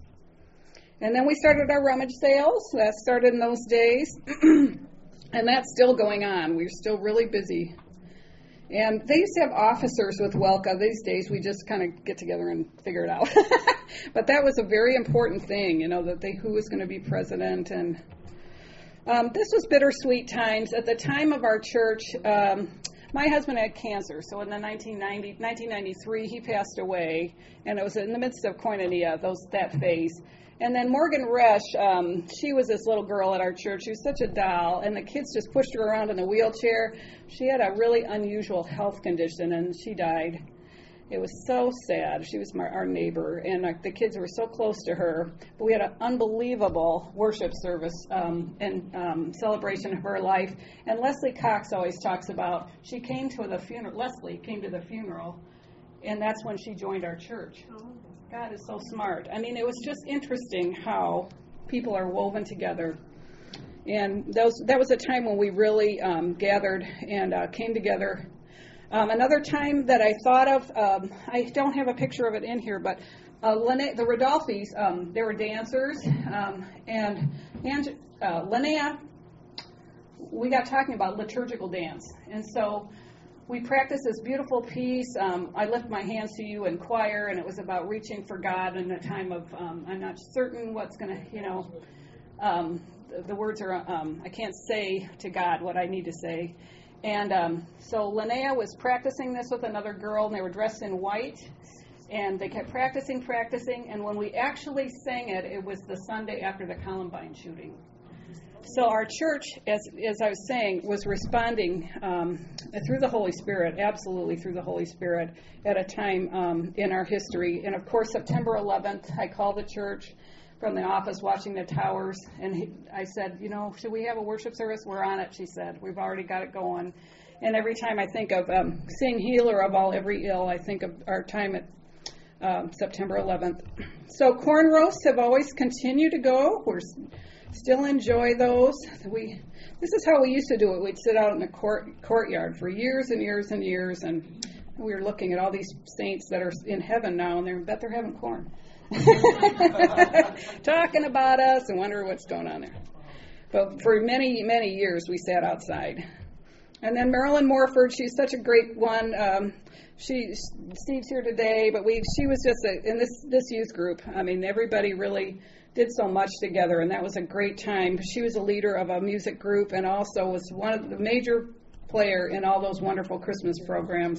And then we started our rummage sales. That started in those days. And that's still going on. We're still really busy. And they used to have officers with Welka. These days we just kind of get together and figure it out. But that was a very important thing, you know, that they who was going to be president. And um, this was bittersweet times. At the time of our church, um, my husband had cancer. So in the nineteen ninety, nineteen ninety-three, he passed away. And it was in the midst of koinonia, those that phase. And then Morgan Resch, um, she was this little girl at our church. She was such a doll, and the kids just pushed her around in a wheelchair. She had a really unusual health condition, and she died. It was so sad. She was my, our neighbor, and uh, the kids were so close to her. But we had an unbelievable worship service um, and um, celebration of her life. And Leslie Cox always talks about, she came to the funeral, Leslie came to the funeral, and that's when she joined our church. God is so smart. I mean, it was just interesting how people are woven together. And those, that was a time when we really um, gathered and uh, came together. Um, another time that I thought of, um, I don't have a picture of it in here, but uh, Linnea, the Rodolphis, um, they were dancers. Um, and and uh, Linnea, we got talking about liturgical dance. And so we practiced this beautiful piece, um, I Lift My Hands to You in choir, and it was about reaching for God in a time of, um, I'm not certain what's going to, you know, um, the, the words are, um, I can't say to God what I need to say. And um, so Linnea was practicing this with another girl, and they were dressed in white, and they kept practicing, practicing, and when we actually sang it, it was the Sunday after the Columbine shooting. So our church, as as I was saying, was responding um, through the Holy Spirit, absolutely through the Holy Spirit, at a time um, in our history. And of course, September eleventh, I called the church from the office watching the towers, and he, I said, you know, should we have a worship service? We're on it, she said. We've already got it going. And every time I think of um, Sing Healer of All Every Ill, I think of our time at um, September eleventh. So corn roasts have always continued to go. We're still enjoy those. We this is how we used to do it. We'd sit out in the court courtyard for years and years and years, and we were looking at all these saints that are in heaven now, and they bet they're having corn. Talking about us and wondering what's going on there. But for many, many years, we sat outside. And then Marilyn Morford, she's such a great one. Um, she, Steve's here today, but we, she was just a, in this, this youth group. I mean, everybody really did so much together, and that was a great time. She was a leader of a music group and also was one of the major player in all those wonderful Christmas programs.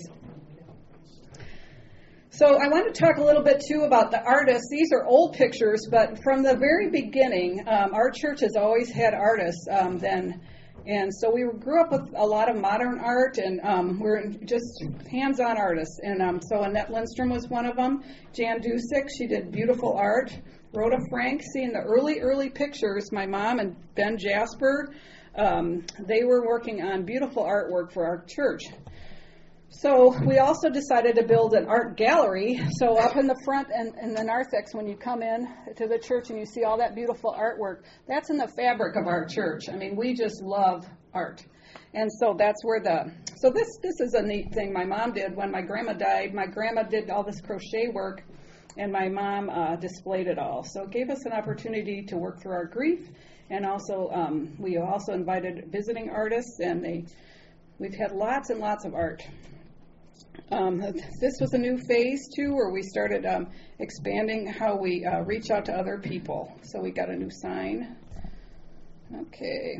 So I want to talk a little bit, too, about the artists. These are old pictures, but from the very beginning, um, our church has always had artists um, then. And so we grew up with a lot of modern art, and um, we're just hands-on artists. And um, so Annette Lindstrom was one of them. Jan Dusick, she did beautiful art. Rhoda Frank, seeing the early, early pictures, my mom and Ben Jasper, um, they were working on beautiful artwork for our church. So we also decided to build an art gallery. So up in the front and in the narthex, when you come in to the church and you see all that beautiful artwork, that's in the fabric of our church. I mean, we just love art. And so that's where the, so this, this is a neat thing my mom did when my grandma died. My grandma did all this crochet work, and my mom uh, displayed it all. So it gave us an opportunity to work through our grief. And also, um, we also invited visiting artists, and they, we've had lots and lots of art. Um, this was a new phase, too, where we started um, expanding how we uh, reach out to other people. So we got a new sign. Okay.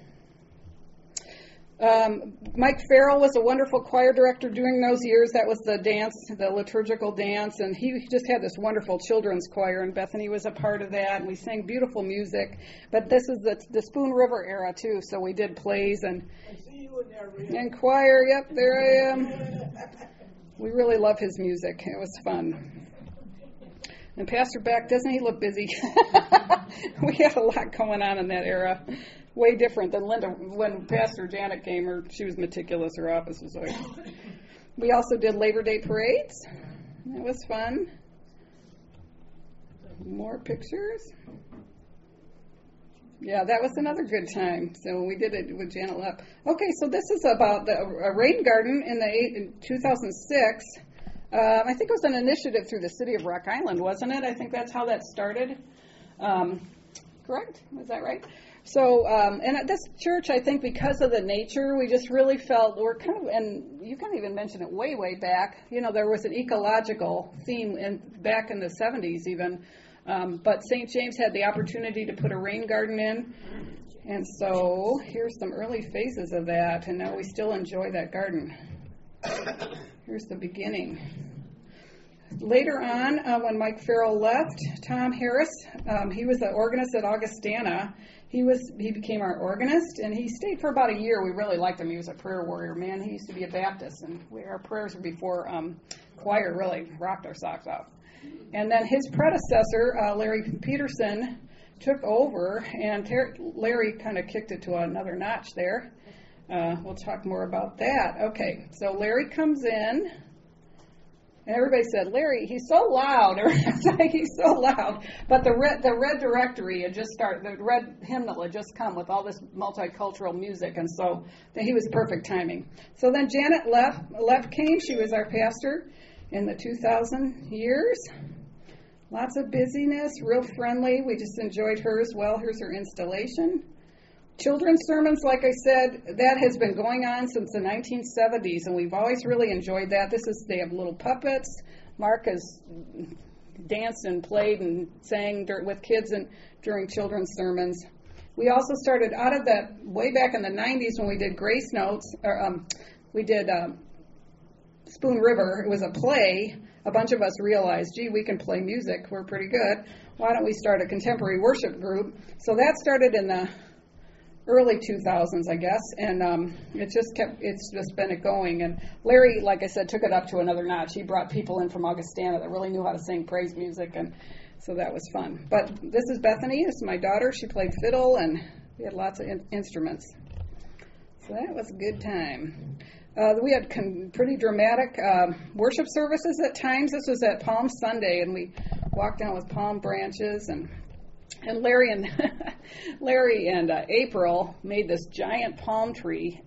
Um, Mike Farrell was a wonderful choir director during those years. That was the dance, the liturgical dance, and he just had this wonderful children's choir, and Bethany was a part of that, and we sang beautiful music. But this is the, the Spoon River era, too, so we did plays and, and choir. Yep, there I am. We really love his music. It was fun. And Pastor Beck, doesn't he look busy? We had a lot going on in that era. Way different than Linda. When Pastor Janet came, her, she was meticulous. Her office was always. We also did Labor Day parades. That was fun. More pictures. Yeah, that was another good time. So we did it with Janet Lepp. Okay, so this is about the a rain garden in the eight, in two thousand six. Uh, I think it was an initiative through the city of Rock Island, wasn't it? I think that's how that started. Um, correct? Was that right? So, um, and at this church, I think because of the nature, we just really felt we're kind of, and you can even mention it way, way back. You know, there was an ecological theme in, back in the seventies even. Um, but Saint James had the opportunity to put a rain garden in. And so here's some early phases of that. And now we still enjoy that garden. Here's the beginning. Later on, uh, when Mike Farrell left, Tom Harris, um, he was the organist at Augustana. He was he became our organist, and he stayed for about a year. We really liked him. He was a prayer warrior, man. He used to be a Baptist, and we, our prayers were before um, choir really rocked our socks off. And then his predecessor, uh, Larry Peterson, took over, and Ter- Larry kind of kicked it to another notch there. Uh, we'll talk more about that. Okay, so Larry comes in. And everybody said, Larry, he's so loud. It's like he's so loud. But the red, the red directory had just started, the red hymnal had just come with all this multicultural music, and so he was perfect timing. So then Janet left, left came. She was our pastor in the two thousand years. Lots of busyness, real friendly. We just enjoyed her as well. Here's her installation. Children's sermons, like I said, that has been going on since the nineteen seventies, and we've always really enjoyed that. This is, they have little puppets. Mark has danced and played and sang with kids and during children's sermons. We also started out of that way back in the nineties when we did Grace Notes, or um, we did um, Spoon River. It was a play. A bunch of us realized, gee, we can play music. We're pretty good. Why don't we start a contemporary worship group? So that started in the early two thousands, I guess, and um, it just kept, it's just been it going. And Larry, like I said, took it up to another notch. He brought people in from Augustana that really knew how to sing praise music, and so that was fun. But this is Bethany. This is my daughter. She played fiddle, and we had lots of in- instruments. So that was a good time. Uh, we had con- pretty dramatic uh, worship services at times. This was at Palm Sunday, and we walked down with palm branches, and And Larry and Larry and uh, April made this giant palm tree.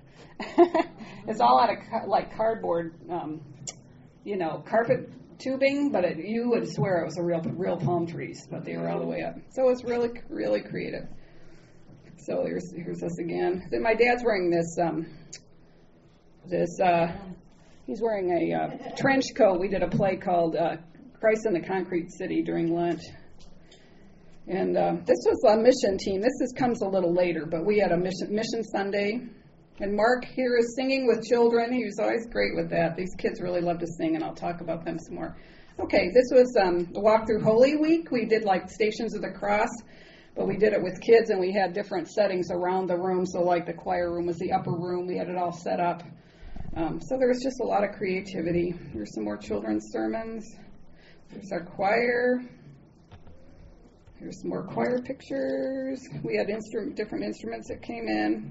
It's all out of ca- like cardboard, um, you know, carpet tubing, but it, you would swear it was a real, real palm trees, but they were all the way up. So it was really, really creative. So here's here's us again. Then my dad's wearing this um, this uh, he's wearing a uh, trench coat. We did a play called uh, Christ in the Concrete City during Lent. And uh, this was a mission team. This is, comes a little later, but we had a mission mission Sunday. And Mark here is singing with children. He was always great with that. These kids really love to sing, and I'll talk about them some more. Okay, this was um, the Walk Through Holy Week. We did like Stations of the Cross, but we did it with kids, and we had different settings around the room. So like the choir room was the upper room. We had it all set up. Um, so there was just a lot of creativity. Here's some more children's sermons. There's our choir. Here's some more choir pictures. We had instru- different instruments that came in.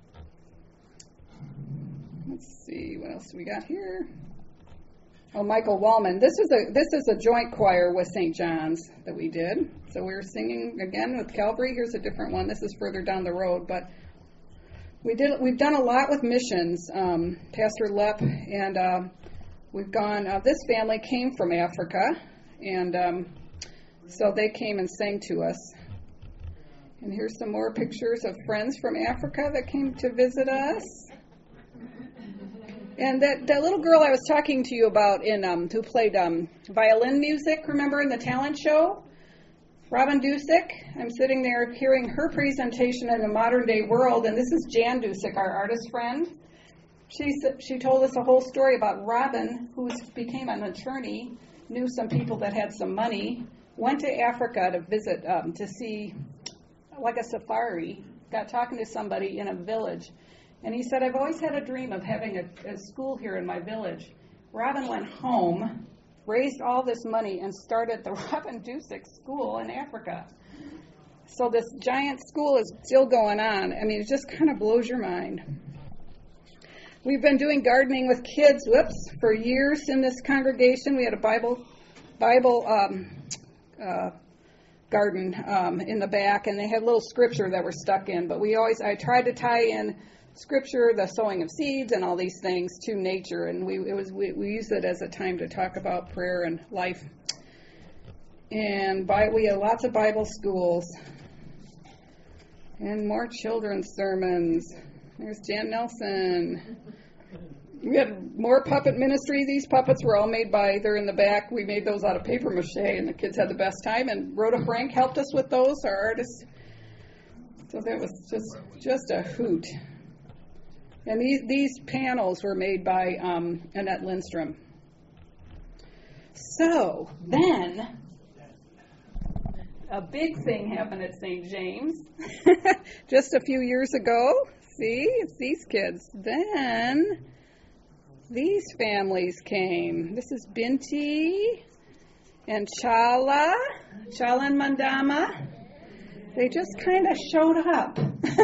Let's see, what else we got here? Oh, Michael Wallman. This is a this is a joint choir with Saint John's that we did. So we were singing again with Calvary. Here's a different one. This is further down the road, but we did we've done a lot with missions. Um, Pastor Lepp and uh, we've gone. Uh, this family came from Africa, and um, so they came and sang to us. And here's some more pictures of friends from Africa that came to visit us. And that, that little girl I was talking to you about in um, who played um, violin music, remember in the talent show? Robin Dusick. I'm sitting there hearing her presentation in the modern day world, and this is Jan Dusick, our artist friend. She, she told us a whole story about Robin, who became an attorney, knew some people that had some money, went to Africa to visit, um, to see like a safari, got talking to somebody in a village. And he said, I've always had a dream of having a, a school here in my village. Robin went home, raised all this money, and started the Robin Dusick School in Africa. So this giant school is still going on. I mean, it just kind of blows your mind. We've been doing gardening with kids, whoops, for years in this congregation. We had a Bible Bible um, uh, garden um, in the back, and they had little scripture that were stuck in. But we always, I tried to tie in Scripture, the sowing of seeds, and all these things to nature, and we it was we, we used it as a time to talk about prayer and life. And by, we had lots of Bible schools and more children's sermons. There's Jan Nelson. We had more puppet ministry. These puppets were all made by, they're in the back. We made those out of paper mache, and the kids had the best time. And Rhoda Frank helped us with those, our artist. So that was just just a hoot. And these, these panels were made by um, Annette Lindstrom. So then, a big thing happened at Saint James just a few years ago. See, it's these kids. Then these families came. This is Binti and Chala, Chala and Mandama. They just kind of showed up.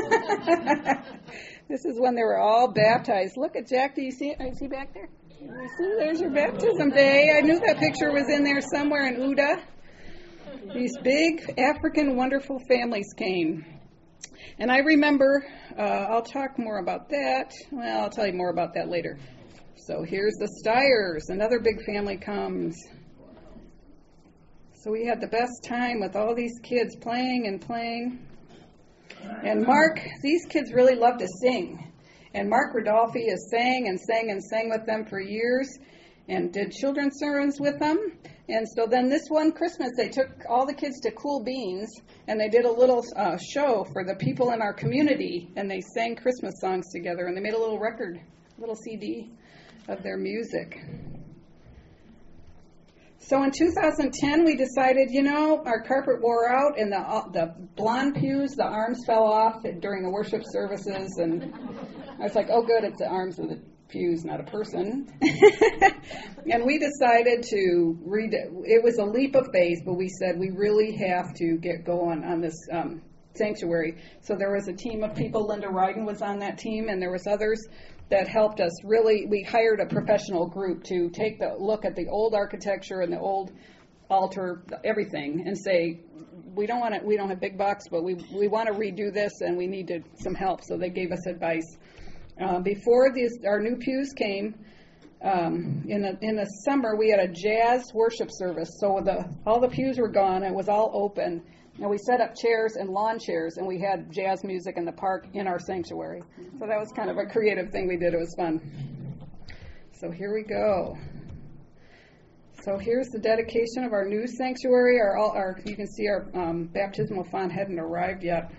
This is when they were all baptized. Look at Jack. Do you see it? Is he back there? You see, there's your baptism day. I knew that picture was in there somewhere in Uda. These big African wonderful families came. And I remember, uh, I'll talk more about that. Well, I'll tell you more about that later. So here's the Stiers. Another big family comes. So we had the best time with all these kids playing and playing. And Mark, these kids really love to sing. And Mark Rodolphe has sang and sang and sang with them for years and did children's sermons with them. And so then this one Christmas, they took all the kids to Cool Beans, and they did a little uh, show for the people in our community, and they sang Christmas songs together, and they made a little record, a little C D of their music. So in two thousand ten, we decided, you know, our carpet wore out, and the uh, the blonde pews, the arms fell off during the worship services, and I was like, oh, good, it's the arms of the pews, not a person. And we decided to read. It was a leap of faith, but we said we really have to get going on this um, sanctuary. So there was a team of people. Linda Ryden was on that team, and there was others that helped us really. We hired a professional group to take the look at the old architecture and the old altar, everything, and say, we don't want to, we don't have big bucks, but we we want to redo this, and we needed some help. So they gave us advice. Uh, before these, our new pews came, um, in the in the summer we had a jazz worship service. So the all the pews were gone. It was all open, and we set up chairs and lawn chairs, and we had jazz music in the park in our sanctuary. So that was kind of a creative thing we did. It was fun. So here we go. So here's the dedication of our new sanctuary. Our, our you can see our um, baptismal font hadn't arrived yet.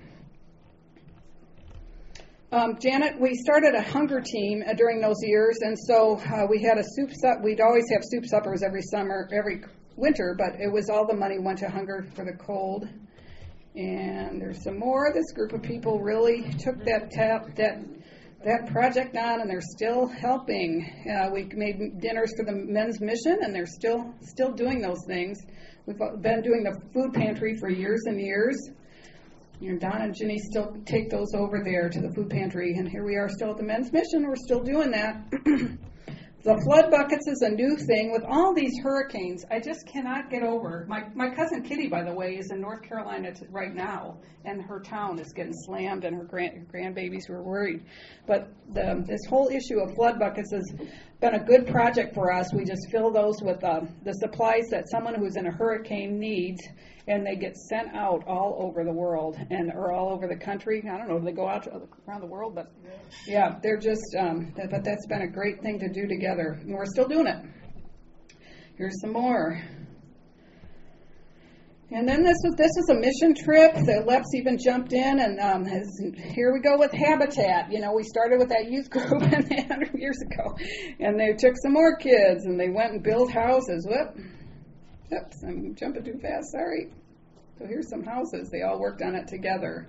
Um, Janet, we started a hunger team uh, during those years, and so uh, we had a soup sup. We'd always have soup suppers every summer, every winter, but it was all the money went to Hunger for the Cold. And there's some more. This group of people really took that tap, that that project on, and they're still helping. Uh, we made dinners for the men's mission, and they're still still doing those things. We've been doing the food pantry for years and years. You know, Don and Ginny still take those over there to the food pantry, and here we are still at the men's mission. We're still doing that. The flood buckets is a new thing with all these hurricanes. I just cannot get over. My my cousin Kitty, by the way, is in North Carolina t- right now, and her town is getting slammed, and her grand her grandbabies were worried. But the, this whole issue of flood buckets has been a good project for us. We just fill those with uh, the supplies that someone who's in a hurricane needs, and they get sent out all over the world and or all over the country. I don't know if they go out to, around the world, but yeah, they're just. Um, that, but that's been a great thing to do together, and we're still doing it. Here's some more. And then this is this is a mission trip. The Leps even jumped in, and um, has, here we go with Habitat. You know, we started with that youth group one hundred years ago, and they took some more kids, and they went and built houses. Whoop. Oops, I'm jumping too fast, sorry. So here's some houses. They all worked on it together.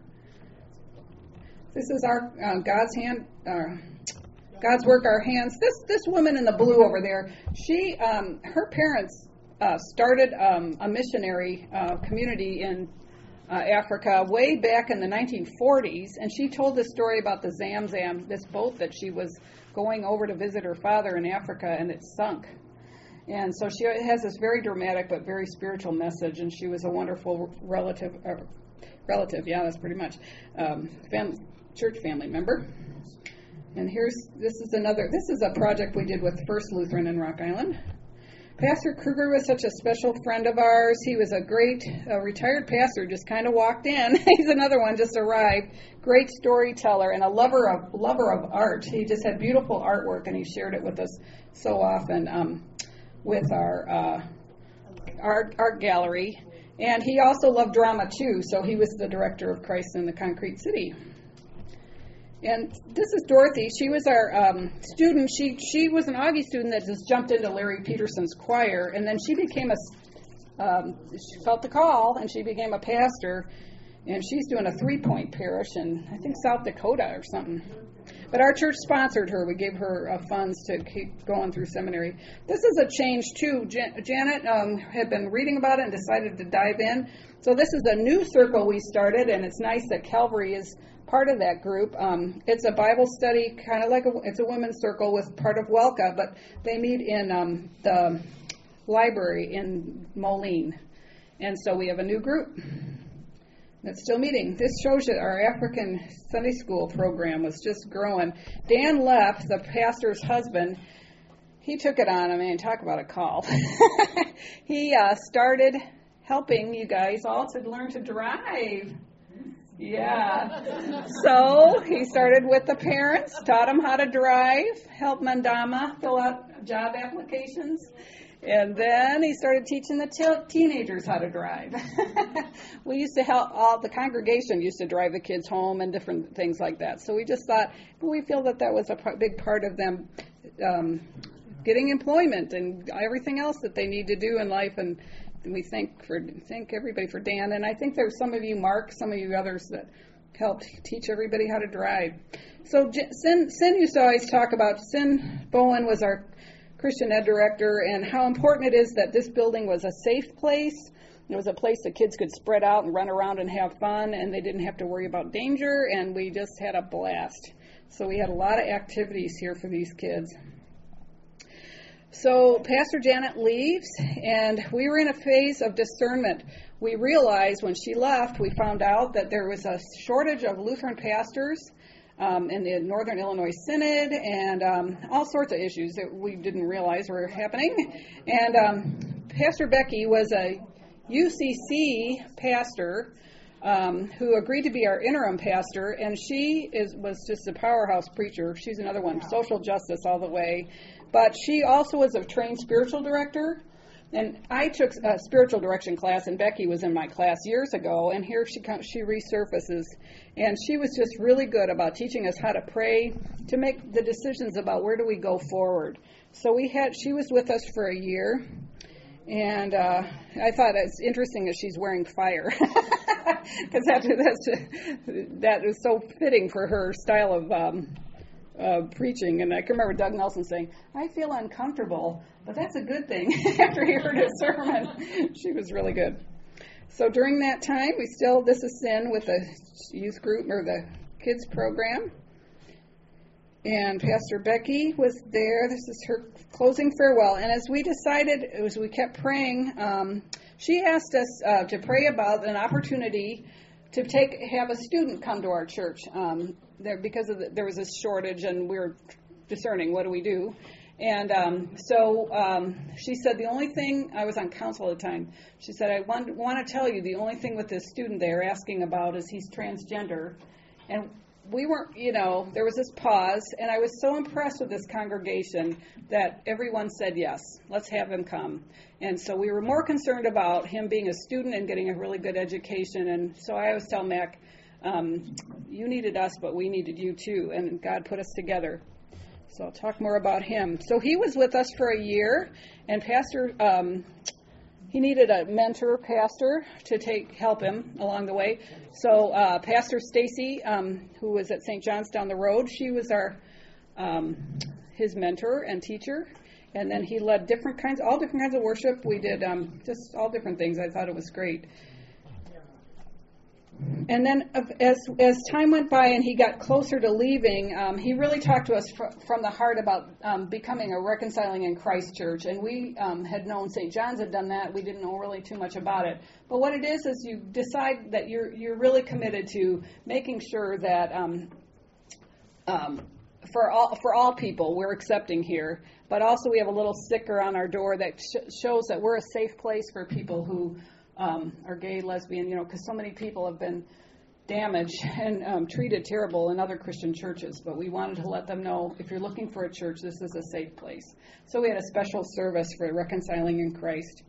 This is our uh, God's hand, uh, God's work, our hands. This this woman in the blue over there, she, um, her parents uh, started um, a missionary uh, community in uh, Africa way back in the nineteen forties, and she told the story about the Zamzam, this boat that she was going over to visit her father in Africa, and it sunk. And so she has this very dramatic but very spiritual message, and she was a wonderful relative, uh, relative, yeah, that's pretty much, um, fam- church family member. And here's, this is another, this is a project we did with First Lutheran in Rock Island. Pastor Kruger was such a special friend of ours. He was a great uh, retired pastor, just kind of walked in. He's another one, just arrived. Great storyteller and a lover of lover of art. He just had beautiful artwork, and he shared it with us so often. Um, with our uh, art, art gallery. And he also loved drama, too, so he was the director of Christ in the Concrete City. And this is Dorothy. She was our um, student. She she was an Augie student that just jumped into Larry Peterson's choir, and then she became a, um, she felt the call, and she became a pastor, and she's doing a three-point parish in, I think, South Dakota or something. But our church sponsored her. We gave her uh, funds to keep going through seminary. This is a change, too. Jan- Janet um, had been reading about it and decided to dive in. So this is a new circle we started, and it's nice that Calvary is part of that group. Um, it's a Bible study, kind of like a, it's a women's circle with part of Welka, but they meet in um, the library in Moline. And so we have a new group that's still meeting. This shows you our African Sunday school program was just growing. Dan left, the pastor's husband. He took it on. I mean, talk about a call. He uh, started helping you guys all to learn to drive. Yeah. So he started with the parents, taught them how to drive, helped Mandama fill out job applications. And then he started teaching the te- teenagers how to drive. We used to help, all the congregation used to drive the kids home and different things like that. So we just thought, we feel that that was a p- big part of them um, getting employment and everything else that they need to do in life. And we thank for thank everybody for Dan. And I think there's some of you, Mark, some of you others that helped teach everybody how to drive. So J- Sin, Sin used to always talk about, Sin Bowen was our Christian ed director, and how important it is that this building was a safe place. It was a place that kids could spread out and run around and have fun, and they didn't have to worry about danger, and we just had a blast. So we had a lot of activities here for these kids. So Pastor Janet leaves, and we were in a phase of discernment. We realized when she left, we found out that there was a shortage of Lutheran pastors. um, in the Northern Illinois Synod, and um, all sorts of issues that we didn't realize were happening. And um, Pastor Becky was a U C C pastor um, who agreed to be our interim pastor, and she is was just a powerhouse preacher. She's another one, social justice all the way. But she also was a trained spiritual director. And I took a spiritual direction class, and Becky was in my class years ago, and here she comes, she resurfaces. And she was just really good about teaching us how to pray, to make the decisions about where do we go forward. So we had, she was with us for a year, and uh, I thought it's interesting that she's wearing fire, because that, that's, that is so fitting for her style of um, uh, preaching. And I can remember Doug Nelson saying, I feel uncomfortable. But that's a good thing. After he heard his sermon, she was really good. So during that time, we still, this is Sin with the youth group or the kids program. And Pastor Becky was there. This is her closing farewell. And as we decided, as we kept praying, um, she asked us uh, to pray about an opportunity to take have a student come to our church um, there because of the, there was a shortage, and we were discerning what do we do. And um, so um, she said, the only thing, I was on council at the time, she said, I want, want to tell you the only thing with this student they're asking about is he's transgender. And we weren't, you know, there was this pause, and I was so impressed with this congregation that everyone said, yes, let's have him come. And so we were more concerned about him being a student and getting a really good education. And so I always tell Mac, um, you needed us, but we needed you too, and God put us together. So I'll talk more about him. So he was with us for a year, and Pastor, um, he needed a mentor pastor to take help him along the way. So uh, Pastor Stacy, um, who was at Saint John's down the road, she was our um, his mentor and teacher. And then he led different kinds, all different kinds of worship. We did um, just all different things. I thought it was great. And then as as time went by and he got closer to leaving, um, he really talked to us fr- from the heart about um, becoming a Reconciling in Christ church. And we um, had known Saint John's had done that. We didn't know really too much about it. But what it is is you decide that you're you're really committed to making sure that um, um, for all for all people we're accepting here. But also we have a little sticker on our door that sh- shows that we're a safe place for people who Um, are gay, lesbian, you know, because so many people have been damaged and um, treated terrible in other Christian churches. But we wanted to let them know, if you're looking for a church, this is a safe place. So we had a special service for Reconciling in Christ.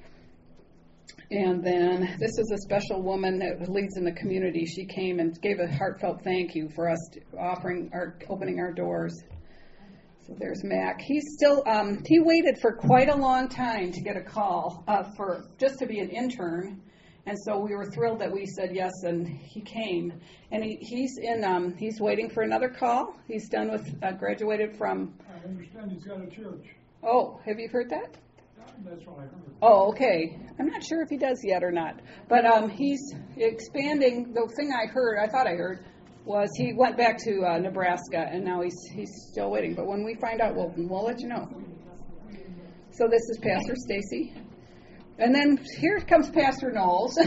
And then this is a special woman that leads in the community. She came and gave a heartfelt thank you for us offering our opening our doors. So there's Mac. He's still, um, he waited for quite a long time to get a call uh, for just to be an intern. And so we were thrilled that we said yes, and he came. And he, he's in, um, he's waiting for another call. He's done with, uh, graduated from. I understand he's got a church. Oh, have you heard that? That's what I heard. Oh, okay. I'm not sure if he does yet or not. But um, he's expanding. The thing I heard, I thought I heard, was he went back to uh, Nebraska, and now he's he's still waiting. But when we find out, we'll, we'll let you know. So this is Pastor Stacy. And then here comes Pastor Knowles.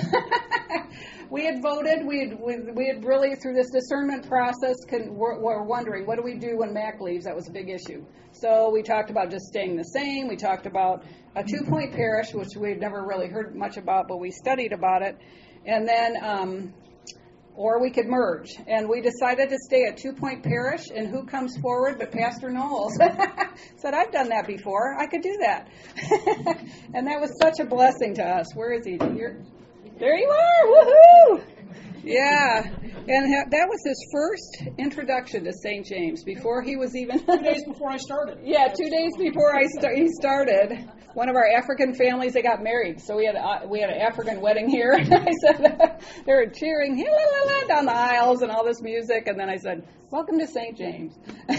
We had voted. We had we, we had really, through this discernment process, can, we're, we're wondering, what do we do when Mac leaves? That was a big issue. So we talked about just staying the same. We talked about a two-point parish, which we had never really heard much about, but we studied about it. And then... Um, Or we could merge. And we decided to stay at Two Point Parish, and who comes forward but Pastor Knowles? Said, I've done that before. I could do that. And that was such a blessing to us. Where is he? Here. There you are. Woohoo! Yeah. And ha- that was his first introduction to Saint James before he was even... Two days before I started. Yeah, two days before I st- he started. One of our African families, they got married, so we had a, we had an African wedding here. And I said, they were cheering la, la, la, down the aisles and all this music, and then I said, welcome to Saint James.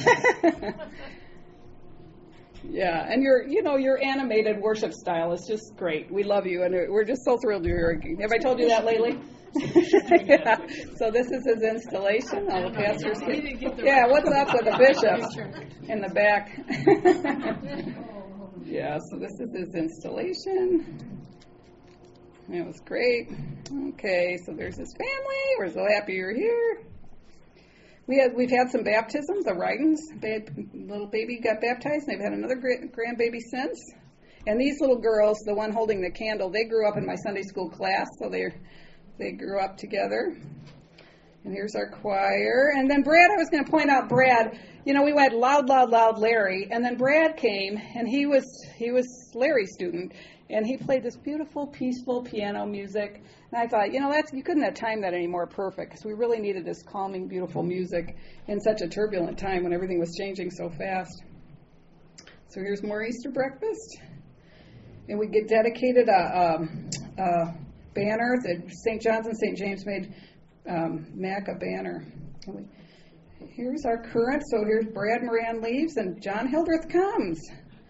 Yeah, and your, you know, your animated worship style is just great. We love you, and we're just so thrilled you're here. Have I told you that lately? Yeah. So this is his installation. All the pastors. Yeah, what's up with the bishop in the back? Yeah, so this is his installation. It was great. Okay, so there's his family. We're so happy you're here. we had, we've had some baptisms, the Rydens. They had, little baby got baptized, and they've had another gra- grandbaby since. And these little girls, the one holding the candle, they grew up in my Sunday school class, so they they grew up together. And here's our choir. And then Brad, I was going to point out Brad. You know, we went loud, loud, loud Larry, and then Brad came, and he was he was Larry's student, and he played this beautiful, peaceful piano music. And I thought, you know, that's you couldn't have timed that any more perfect, because we really needed this calming, beautiful music in such a turbulent time when everything was changing so fast. So here's more Easter breakfast, and we get dedicated a, a, a banner that Saint John's and Saint James made. Um, Mac a banner. Here's our current. So here's Brad Moran leaves and John Hildreth comes.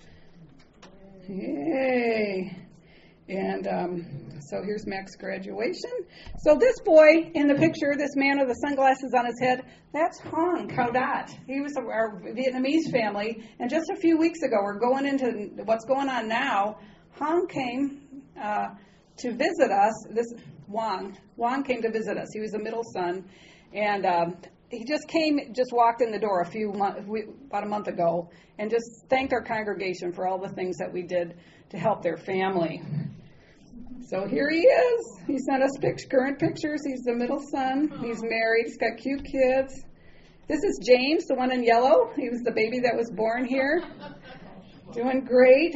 Yay! And um, so here's Mac's graduation. So this boy in the picture, this man with the sunglasses on his head, that's Hong Kaudat. He was our Vietnamese family. And just a few weeks ago, we're going into what's going on now. Hong came uh, to visit us. This Wang. Wang came to visit us. He was the middle son, and um, he just came, just walked in the door a few months, about a month ago, and just thanked our congregation for all the things that we did to help their family. So here he is. He sent us pic- current pictures. He's the middle son. He's married. He's got cute kids. This is James, the one in yellow. He was the baby that was born here. Doing great.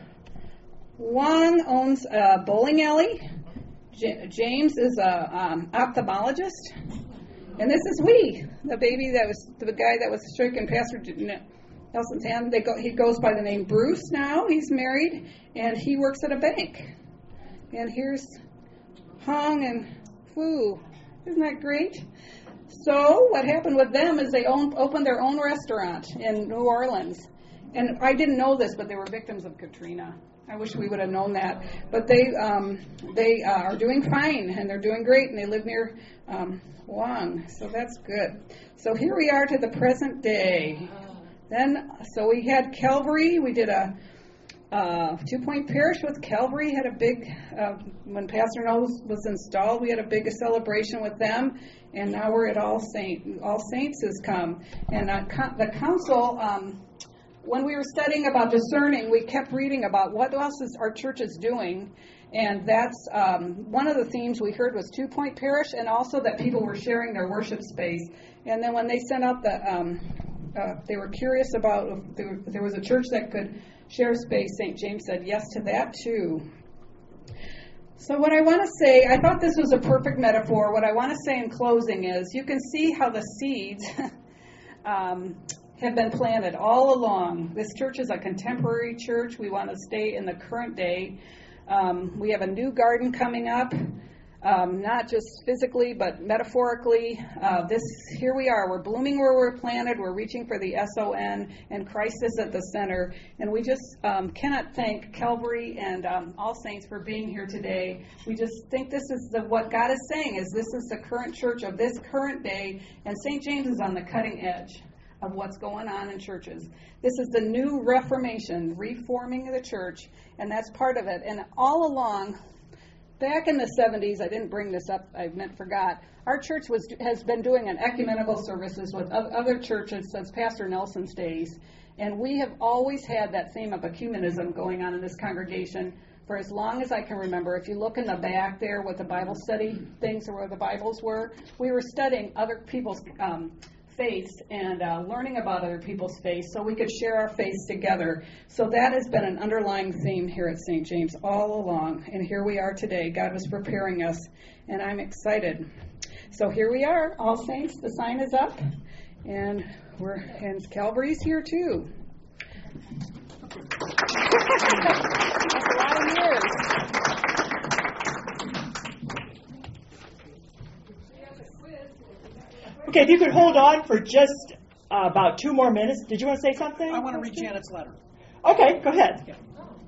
Wang owns a bowling alley. J- James is a um, ophthalmologist, and this is we, the baby that was the guy that was stricken Pastor Nelson's hand. They go, he goes by the name Bruce now. He's married, and he works at a bank. And here's Hong and Fu. Isn't that great? So what happened with them is they own, opened their own restaurant in New Orleans, and I didn't know this, but they were victims of Katrina. I wish we would have known that. But they um, they uh, are doing fine, and they're doing great, and they live near um, Wang. So that's good. So here we are to the present day. Then, so we had Calvary. We did a uh, two-point parish with Calvary. Had a big, uh, when Pastor Knowles was installed, we had a big celebration with them. And now we're at All Saints. All Saints has come. And uh, co- the council... Um, When we were studying about discerning, we kept reading about what else is our church is doing, and that's um, one of the themes we heard was two-point parish, and also that people were sharing their worship space. And then when they sent out the, um, uh, they were curious about if there, if there was a church that could share space. Saint James said yes to that too. So what I want to say, I thought this was a perfect metaphor. What I want to say in closing is, you can see how the seeds. um, have been planted all along. This church is a contemporary church. We want to stay in the current day. Um, we have a new garden coming up, um, not just physically, but metaphorically. Uh, this here we are. We're blooming where we're planted. We're reaching for the S O N, and Christ is at the center. And we just um, cannot thank Calvary and um, All Saints for being here today. We just think this is the, what God is saying, is this is the current church of this current day, and Saint James is on the cutting edge of what's going on in churches. This is the new Reformation, reforming the church, and that's part of it. And all along, back in the seventies, I didn't bring this up, I meant forgot, our church was has been doing an ecumenical services with other churches since Pastor Nelson's days, and we have always had that theme of ecumenism going on in this congregation for as long as I can remember. If you look in the back there with the Bible study things or where the Bibles were, we were studying other people's um, faiths and uh, learning about other people's faiths so we could share our faiths together. So that has been an underlying theme here at Saint James all along. And here we are today. God was preparing us, and I'm excited. So here we are, All Saints. The sign is up, and we're and Calvary's here too. That's a lot of years. Okay, if you could hold on for just uh, about two more minutes. Did you want to say something? I want to read Janet's letter. Okay, go ahead.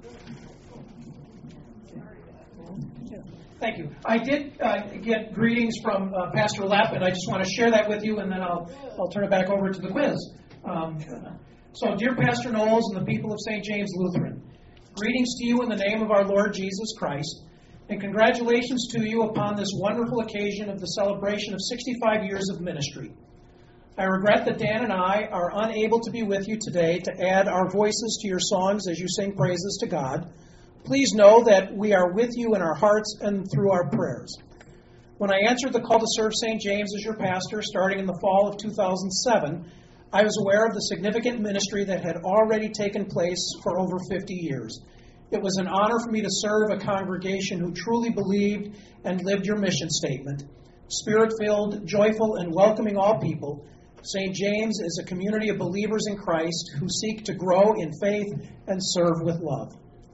Thank you. I did uh, get greetings from uh, Pastor Lepp, and I just want to share that with you, and then I'll I'll turn it back over to the quiz. Um, so, dear Pastor Knowles and the people of Saint James Lutheran, greetings to you in the name of our Lord Jesus Christ, and congratulations to you upon this wonderful occasion of the celebration of sixty-five years of ministry. I regret that Dan and I are unable to be with you today to add our voices to your songs as you sing praises to God. Please know that we are with you in our hearts and through our prayers. When I answered the call to serve Saint James as your pastor starting in the fall of two thousand seven, I was aware of the significant ministry that had already taken place for over fifty years. It was an honor for me to serve a congregation who truly believed and lived your mission statement. Spirit-filled, joyful, and welcoming all people, Saint James is a community of believers in Christ who seek to grow in faith and serve with love.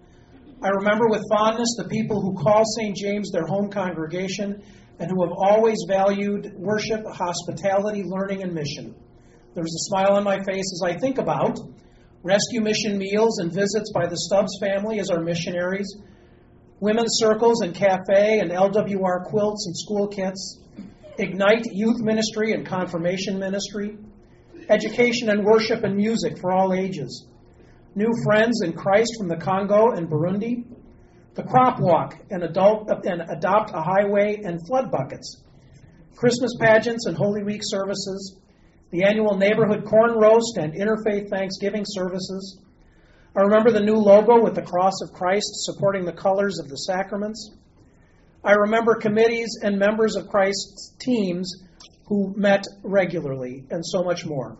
I remember with fondness the people who call Saint James their home congregation and who have always valued worship, hospitality, learning, and mission. There's a smile on my face as I think about rescue mission meals and visits by the Stubbs family as our missionaries, women's circles and cafe and L W R quilts and school kits, Ignite youth ministry and confirmation ministry, education and worship and music for all ages, new friends in Christ from the Congo and Burundi, the crop walk and, adult, and adopt a highway and flood buckets, Christmas pageants and Holy Week services, the annual neighborhood corn roast and interfaith Thanksgiving services. I remember the new logo with the cross of Christ supporting the colors of the sacraments. I remember committees and members of Christ's teams who met regularly, and so much more.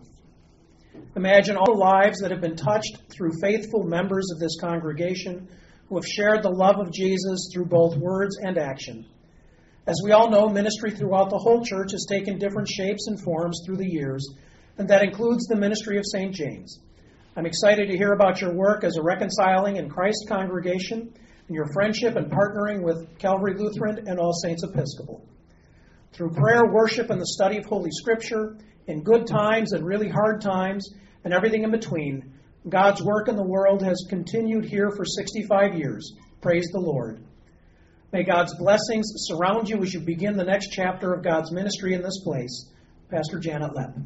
Imagine all the lives that have been touched through faithful members of this congregation who have shared the love of Jesus through both words and action. As we all know, ministry throughout the whole church has taken different shapes and forms through the years, and that includes the ministry of Saint James. I'm excited to hear about your work as a reconciling in Christ congregation and your friendship and partnering with Calvary Lutheran and All Saints Episcopal. Through prayer, worship, and the study of Holy Scripture, in good times and really hard times, and everything in between, God's work in the world has continued here for sixty-five years. Praise the Lord. May God's blessings surround you as you begin the next chapter of God's ministry in this place. Pastor Janet Lepp.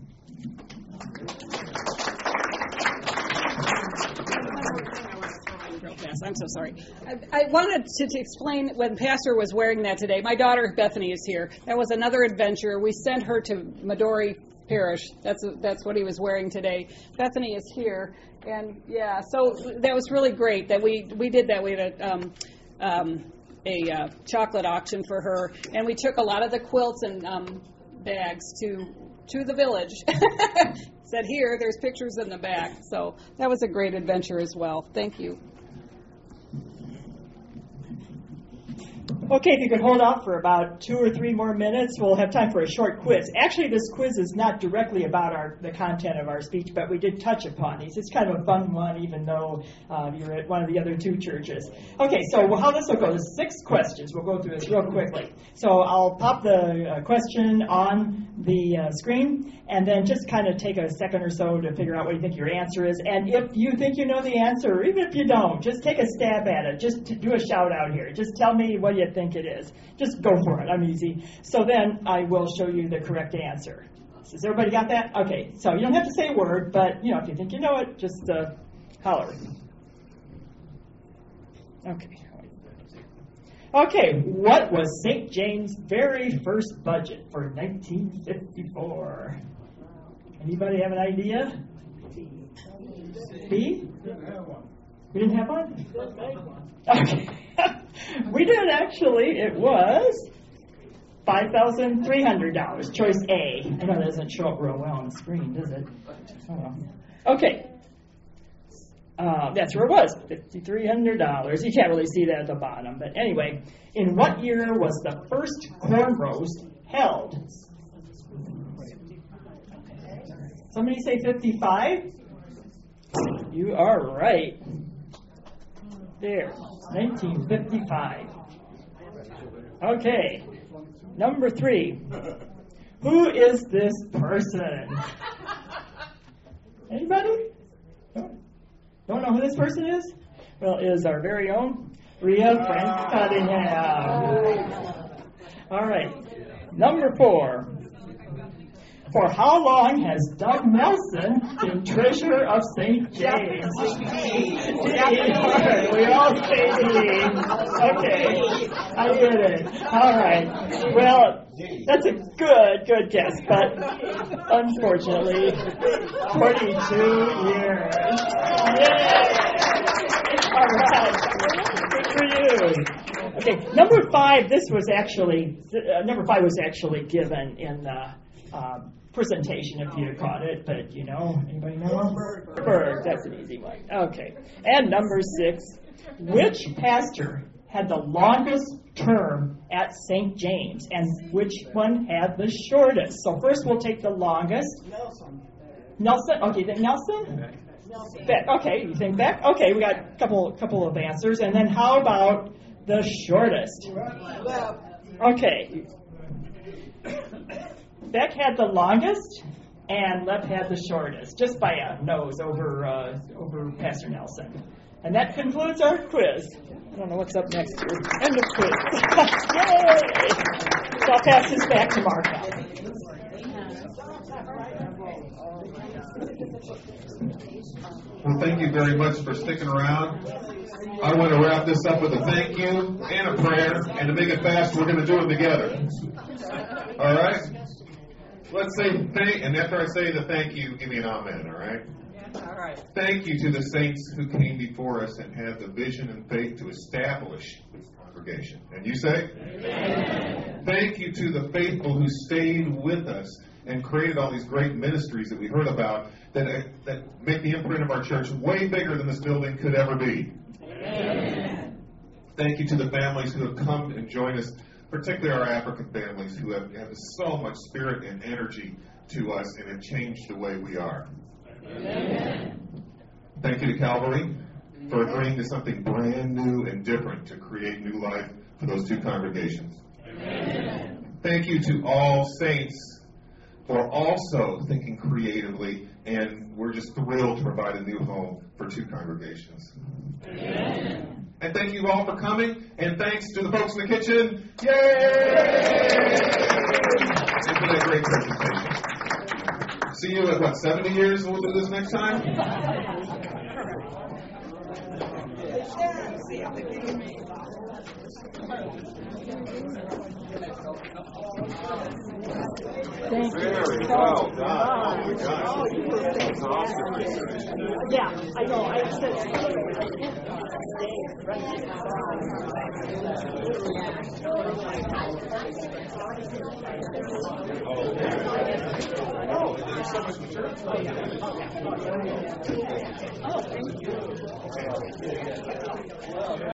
I'm so sorry. I, I wanted to, to explain when Pastor was wearing that today. My daughter Bethany is here. That was another adventure. We sent her to Midori Parish. That's that's what he was wearing today. Bethany is here, and yeah, so that was really great that we we did that. We had a um, um, a uh, chocolate auction for her, and we took a lot of the quilts and um, bags to to the village. Said here, there's pictures in the back. So that was a great adventure as well. Thank you. Okay, if you could hold off for about two or three more minutes, we'll have time for a short quiz. Actually, this quiz is not directly about our the content of our speech, but we did touch upon these. It's kind of a fun one, even though uh, you're at one of the other two churches. Okay, so how this will go is six questions. We'll go through this real quickly. So I'll pop the uh, question on the uh, screen, and then just kind of take a second or so to figure out what you think your answer is. And if you think you know the answer, or even if you don't, just take a stab at it. Just to do a shout out here. Just tell me what you think. think it is. Just go for it. I'm easy. So then I will show you the correct answer. Has everybody got that? Okay. So you don't have to say a word, but you know, if you think you know it, just uh, holler. Okay. Okay. What was Saint James' very first budget for nineteen fifty-four? Anybody have an idea? B? We didn't have one? Okay. We did actually. It was five thousand three hundred dollars. Choice A. I know that doesn't show up real well on the screen, does it? Oh. Okay. Uh, that's where it was, five thousand three hundred dollars. You can't really see that at the bottom. But anyway, in what year was the first corn roast held? Somebody say fifty-five? You are right. There, nineteen fifty-five. Okay, number three. Who is this person? Anybody? Don't know who this person is? Well, it is our very own Rhea Frank Cunningham. All right, number four. For how long has Doug Nelson been treasurer of Saint James? D. All right, We all say D. Okay, I get it. All right. Well, that's a good, good guess, but unfortunately, forty-two years. Yay! All right. Good for you. Okay, number five. This was actually uh, number five was actually given in the um, presentation, if you caught it. But you know, anybody know? Bird. Bird. That's an easy one. Okay. And number six. Which pastor had the longest term at Saint James, and which one had the shortest? So first, we'll take the longest. Nelson. Nelson. Okay. Then Nelson. Beck. Okay, you think Beck? Okay, we got a couple couple of answers. And then how about the shortest? Okay. Beck had the longest, and Lepp had the shortest, just by a nose over uh, over Pastor Nelson. And that concludes our quiz. I don't know what's up next here. End of quiz. Yay! So I'll pass this back to Mark now. Well, thank you very much for sticking around. I want to wrap this up with a thank you and a prayer, and to make it fast, we're going to do them together. All right? Let's say thank, and after I say the thank you, give me an amen, all right? All right. Thank you to the saints who came before us and had the vision and faith to establish this congregation. And you say? Amen. Thank you to the faithful who stayed with us and created all these great ministries that we heard about that, that make the imprint of our church way bigger than this building could ever be. Amen. Thank you to the families who have come and joined us, particularly our African families who have, have so much spirit and energy to us and have changed the way we are. Amen. Thank you to Calvary for agreeing to something brand new and different to create new life for those two congregations. Amen. Thank you to all saints for also thinking creatively, and we're just thrilled to provide a new home for two congregations. Amen. And thank you all for coming, and thanks to the folks in the kitchen. Yay! And for that great presentation. See you at, what, seventy years, and we'll do this next time? Thank you. Very well done. Oh, my gosh. That's awesome research. Yeah, I know. I Oh, there's so much material. Oh, thank you.